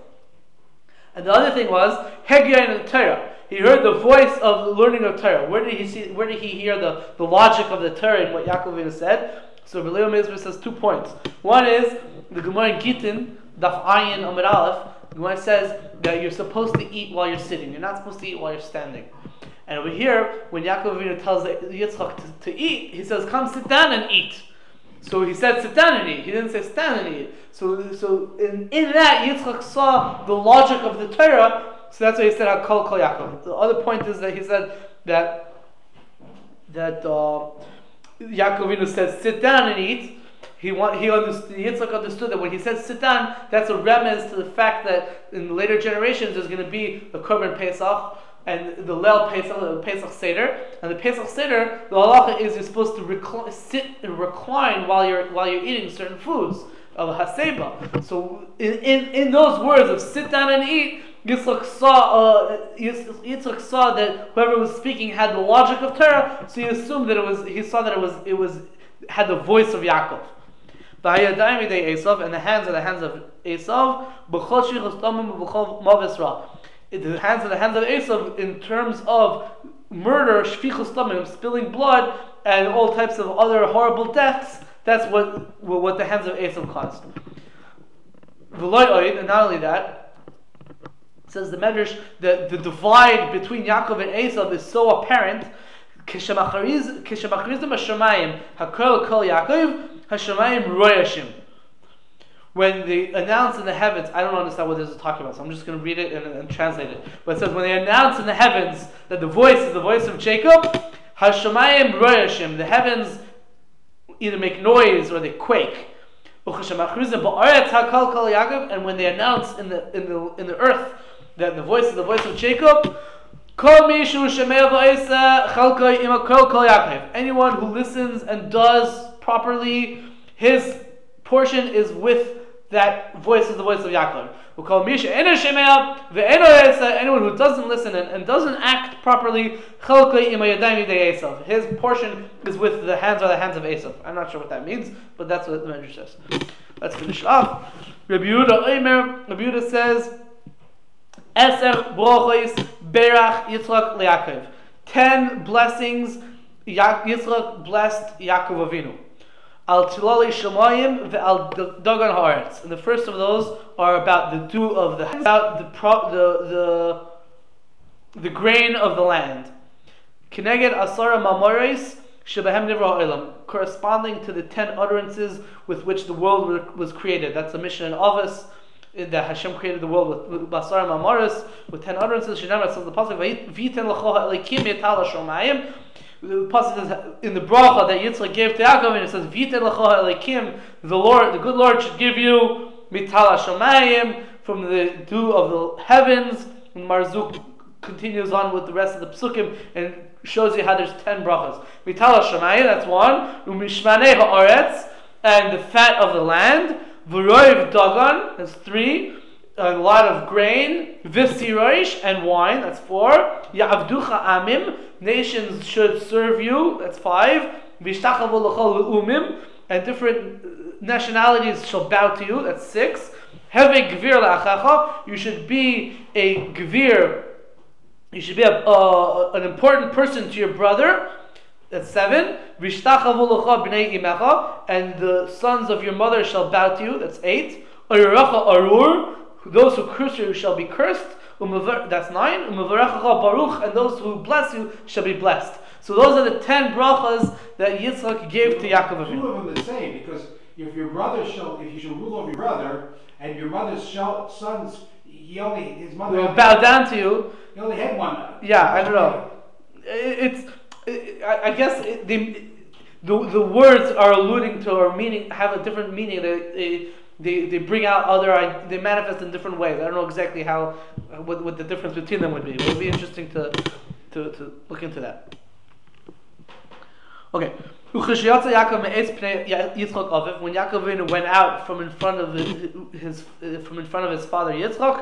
And the other thing was Hegya in Torah. He heard the voice of the learning of Torah. Where did he see? Where did he hear the, the logic of the Torah and what Yaakov Avinu said? So Rabbi Leo Meir says two points. One is the Gemara in Gittin, Daf Ayin Amud Aleph. The Gemara says that you're supposed to eat while you're sitting. You're not supposed to eat while you're standing. And over here, when Yaakov Avinu tells Yitzchak to, to eat, he says, "Come sit down and eat." So he said, "Sit down and eat." He didn't say, "Stand and eat." So, so in, in that, Yitzchak saw the logic of the Torah. So that's why he said, "Hakol Kol Yaakov." The other point is that he said that that uh, Yaakov Avinu says, "Sit down and eat." He want, he understood. Yitzchak understood that when he says "sit down," that's a remez to the fact that in later generations there's going to be the Korban Pesach and the Leil Pesach, the Pesach Seder, and the Pesach Seder. The halacha is you're supposed to recline, sit and recline while you're while you're eating certain foods of haseba. So in, in in those words of "sit down and eat," Yitzchak saw uh, Yitzchak saw that whoever was speaking had the logic of Torah, so he assumed that it was. He saw that it was it was had the voice of Yaakov. V'hayadayim yedei Esav, and the hands are the hands of Esav. B'chol shichus tamim b'chol mavis ra. The hands are the hands of Esav in terms of murder, shfichus tamim, spilling blood, and all types of other horrible deaths. That's what what the hands of Esav caused. V'loy oid, and not only that, says the Medrash, that the divide between Yaakov and Esav is so apparent. Kishamachrizim hashamayim hakol kol Yaakov hashamayim royashim. When they announce in the heavens, I don't understand what this is talking about, so I'm just going to read it and, and translate it. But it says, when they announce in the heavens that the voice is the voice of Jacob, hashamayim royashim, the heavens either make noise or they quake. And when they announce in the in the in the earth that the voice is the voice of Jacob, anyone who listens and does properly, his portion is with that voice is the voice of Yaakov. Anyone who doesn't listen and, and doesn't act properly, his portion is with the hands or the hands of Esav. I'm not sure what that means, but that's what the Medrash says. Let's finish off. Rabbi Yehuda Omer, Rabbi Yehuda says, Eser brochos berach Yitzchak leYaakov. Ten blessings Yitzchak blessed Yaakov Avinu. Al tilali shamayim ve'al dagan haaretz. And the first of those are about the dew of the about the pro, the the the grain of the land. Keneged asara mamoros shebehem nivra ha'olam, corresponding to the ten utterances with which the world was created. That's a mission in Avos, that Hashem created the world with basar mamaris, with ten utterances. Shenamar says the pasuk, "V'yiten l'cho ha'elikim yetal hashomayim." The pasuk says in the bracha that Yitzchak gave to Yaakov, and it says, "V'yiten l'cho ha'elikim." The Lord, the good Lord, should give you mital hashomayim, from the dew of the heavens. Marzuk continues on with the rest of the psukim and shows you how there's ten brachas. Vitala Shemayim, that's one. Umishmanei ha'aretz, and the fat of the land. V'roiv dagan, that's three. A lot of grain. V'siroish, and wine, that's four. Ya'avducha amim, nations should serve you, that's five. V'ishtachavu l'chol le'umim, and different nationalities shall bow to you, that's six. Heve gvir la'achacha, you should be a gvir, you should be a, uh, an important person to your brother, that's seven. V'ishtachavu l'cha b'nei imecha, and the sons of your mother shall bow to you, that's eight. Oyrecha arur, those who curse you shall be cursed, that's nine. Umevarechacha baruch, and those who bless you shall be blessed. So those are the ten brachas that Yitzchak gave to Yaakov Avinu. Two of them the same, because if your brother shall, if you shall rule over your brother, and your mother's shall, sons, he only his mother will bow down to you. He only had one. Yeah, I don't know. It's, it, I, I guess it, the, the the words are alluding to or meaning have a different meaning. They they they, they bring out other, they manifest in different ways. I don't know exactly how what, what the difference between them would be. It would be interesting to to, to look into that. Okay. When Yaakov Avinu went out from in front of his, his uh, from in front of his father Yitzchak,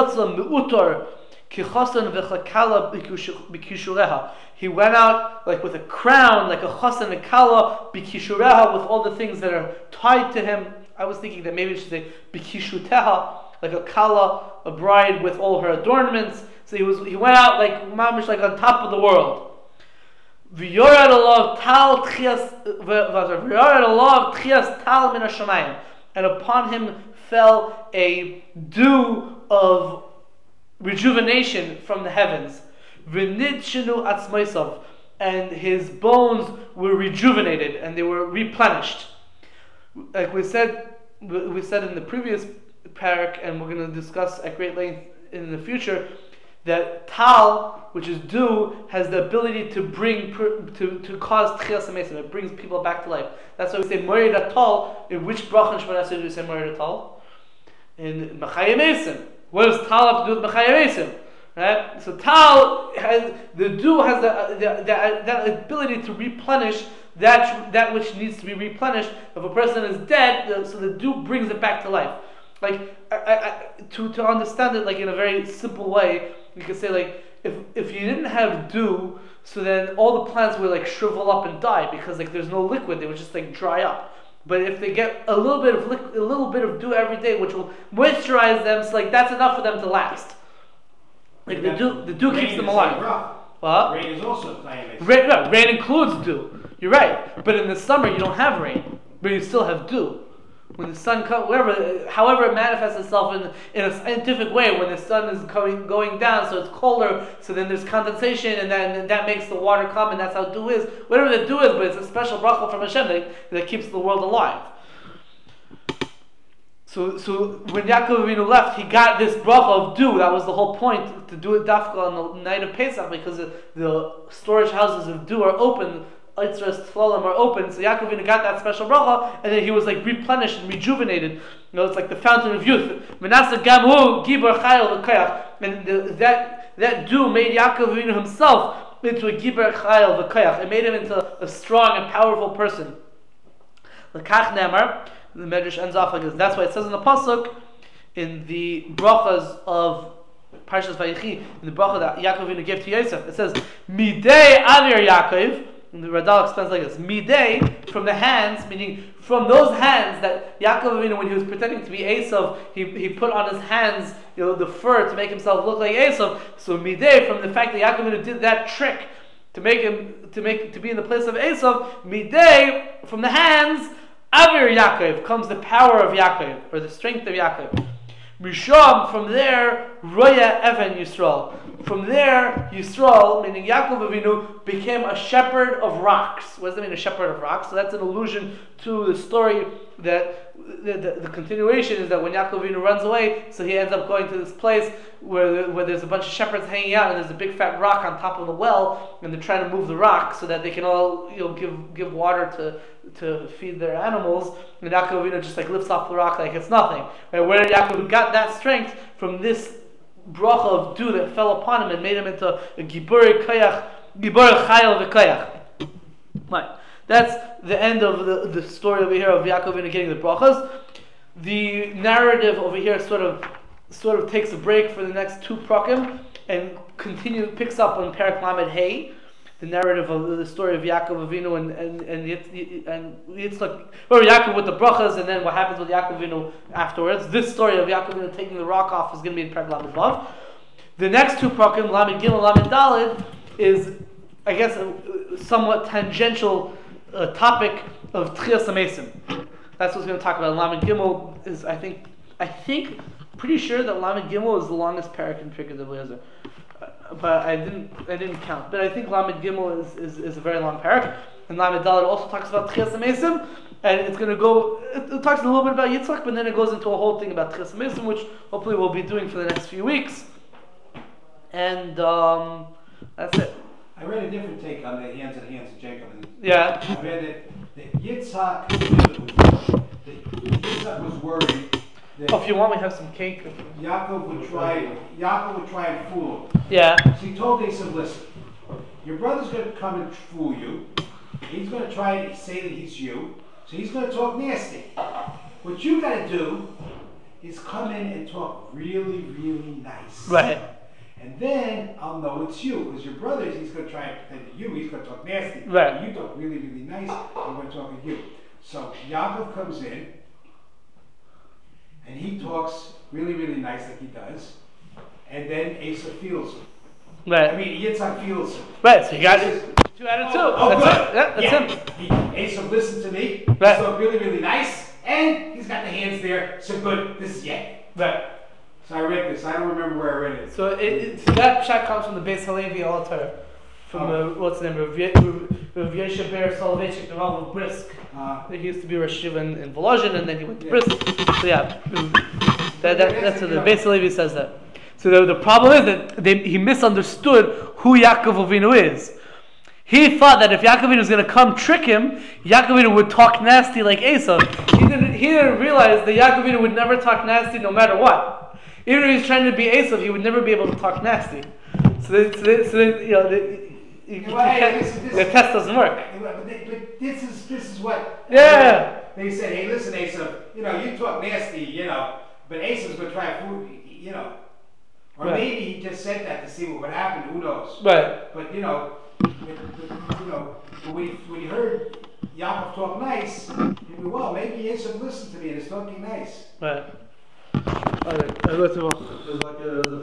he went out like with a crown, like a chas and a kala, bikishureha, with all the things that are tied to him. I was thinking that maybe it should say bikishuteha, like a kala, a bride with all her adornments. So he was he went out like mamish, like on top of the world. V'yorad alav tal tchias, v'yorad alav tchias tal min hashamayim, and upon him fell a dew of rejuvenation from the heavens. V'nidshenu atzmaisav, and his bones were rejuvenated and they were replenished. Like we said, we said in the previous parak, and we're going to discuss at great length in the future, that tal, which is dew, has the ability to bring, to, to cause tchias hamesim. It brings people back to life. That's why we say moed atal. In which bracha in Shemona Esrei do we say moed atal? In Mechayim Esim. What does tal have to do with Mechayim Esim? Right? So tal has, the dew has the, the, the, that ability to replenish that that which needs to be replenished. If a person is dead, so the dew brings it back to life. Like I, I, to to understand it, like in a very simple way, you could say like if if you didn't have dew, so then all the plants would like shrivel up and die because like there's no liquid; they would just like dry up. But if they get a little bit of liquid, a little bit of dew every day, which will moisturize them, so like that's enough for them to last. Like the dew, the dew keeps them alive. What? Rain is also climate. Rain, no, rain includes dew. You're right, but in the summer you don't have rain, but you still have dew. When the sun comes, wherever, however it manifests itself in in a scientific way, when the sun is going going down, so it's colder, so then there's condensation, and then and that makes the water come, and that's how dew is. Whatever the dew is, but it's a special bracha from Hashem that, that keeps the world alive. So, so when Yaakov Avinu left, he got this bracha of dew. That was the whole point, to do it dafka on the night of Pesach, because the, the storage houses of dew are open. Eitzras Tflalim are open, so Yaakov Avinu got that special bracha, and then he was like replenished and rejuvenated. You know, it's like the fountain of youth. Manasseh Gamhu Gibor Chayil V'Koyach, and the, that that dew made Yaakov Avinu himself into a Gibor Chayil V'Koyach. It made him into a strong and powerful person. L'kach Nemar, the Medrash ends off like this. That's why it says in the pasuk, in the brachas of Parshas Vayechi, in the bracha that Yaakov Avinu gave to Yosef, it says Midei Avir Yaakov. And the Radal explains like this: Midei, from the hands, meaning from those hands that Yaakov Avinu, when he was pretending to be Esav, he, he put on his hands, you know, the fur to make himself look like Esav. So Midei, from the fact that Yaakov Avinu did that trick to make him to make to be in the place of Esav, Midei, from the hands, Avir Yaakov, comes the power of Yaakov, or the strength of Yaakov. Misham, from there, Roya Evan Yisrael. From there, Yisrael, meaning Yaakov Avinu, became a shepherd of rocks. What does that mean, a shepherd of rocks? So that's an allusion to the story that the, the, the continuation is that when Yaakov Avinu runs away, so he ends up going to this place where where there's a bunch of shepherds hanging out, and there's a big fat rock on top of the well, and they're trying to move the rock so that they can all, you know, give give water to to feed their animals. And Yaakov Avinu just like lifts off the rock like it's nothing. Right? Where did Yaakov got that strength? From this bracha of dew that fell upon him and made him into a gibur kayach, gibur chayil v'kayach. Right. That's the end of the, the story over here of Yaakov indicating the brachas. The narrative over here sort of sort of takes a break for the next two prakim and continue picks up on Perek Lamed Hey, the narrative of the story of Yaakov Avinu and and and Yitz, and Yitzchak, or Yaakov with the brachas, and then what happens with Yaakov Avinu afterwards. This story of Yaakov Avinu taking the rock off is going to be in Perek Lamed Vav. The next two prakim, Lamed Gimel, Lamed Daled, is I guess a somewhat tangential uh, topic of Tchias HaMesim. That's what we're going to talk about. Lamed Gimel is, I think, I think, pretty sure that Lamed Gimel is the longest parak in Pirkei Eliezer, uh, but I didn't, I didn't count. But I think Lamed Gimel is, is, is a very long parak, and Lamed Daled also talks about Tchias HaMesim, and it's going to go. It, it talks a little bit about Yitzchak, but then it goes into a whole thing about Tchias HaMesim, which hopefully we'll be doing for the next few weeks. And um, that's it. I read a different take on the hands of the hands of Jacob. And Yeah. I read that, that Yitzhak, that Yitzhak was worried that Oh, if you want, we have some cake. Yaakov would try, Yaakov would try and fool him. Yeah. So he told Esav, listen, your brother's going to come and fool you. He's going to try and say that he's you. So he's going to talk nasty. What you got to do is come in and talk really, really nice. Right. And then I'll know it's you, because your brother, he's going to try and pretend to you, he's going to talk nasty. Right. You talk really, really nice, I'm going to talk to you. So Yaakov comes in, and he talks really, really nice like he does, and then Asa feels him. Right. I mean, Yitzhak feels him. Right, so you got it. Two out of two. Oh, oh, that's good. it. Yeah, that's yeah. him. He, Asa listened to me, Right. he's talking really, really nice, and he's got the hands there, so good, this is yeah. Right. So I read this, I don't remember where I read it. So it, it, so that shot comes from the Beis Halevi Altar, from Oh. uh, what's the name, Rav Yeshe Ber Soloveitchik, the Rav of Brisk. Uh, He used to be Rosh Yeshiva in, in Volozhin, and then he went to Yeah. Brisk. So yeah, that, that, that's what the Beis Halevi says that. So the, the problem is that they, he misunderstood who Yaakov Avinu is. He thought that if Yaakov Avinu was going to come trick him, Yaakov Avinu would talk nasty like Esau. He didn't, he didn't realize that Yaakov Avinu would never talk nasty no matter what. Even if he was trying to be Esau, he would never be able to talk nasty. So, they, so, they, so they, you know, they, you, you Well, hey, can't- this- this- the test doesn't work. But, they- but this is this is what. Yeah. They said, hey, listen, Asa, you know, you talk nasty, you know, but Asa's gonna try to fool you, you know, or Right. maybe he just said that to see what would happen. Who knows? Right. But you know, but, but, you know, but when he, when he heard Yaakov talk nice, he said, well, maybe Asa listened to me and is talking nice. Right. All right. I go to There's like a,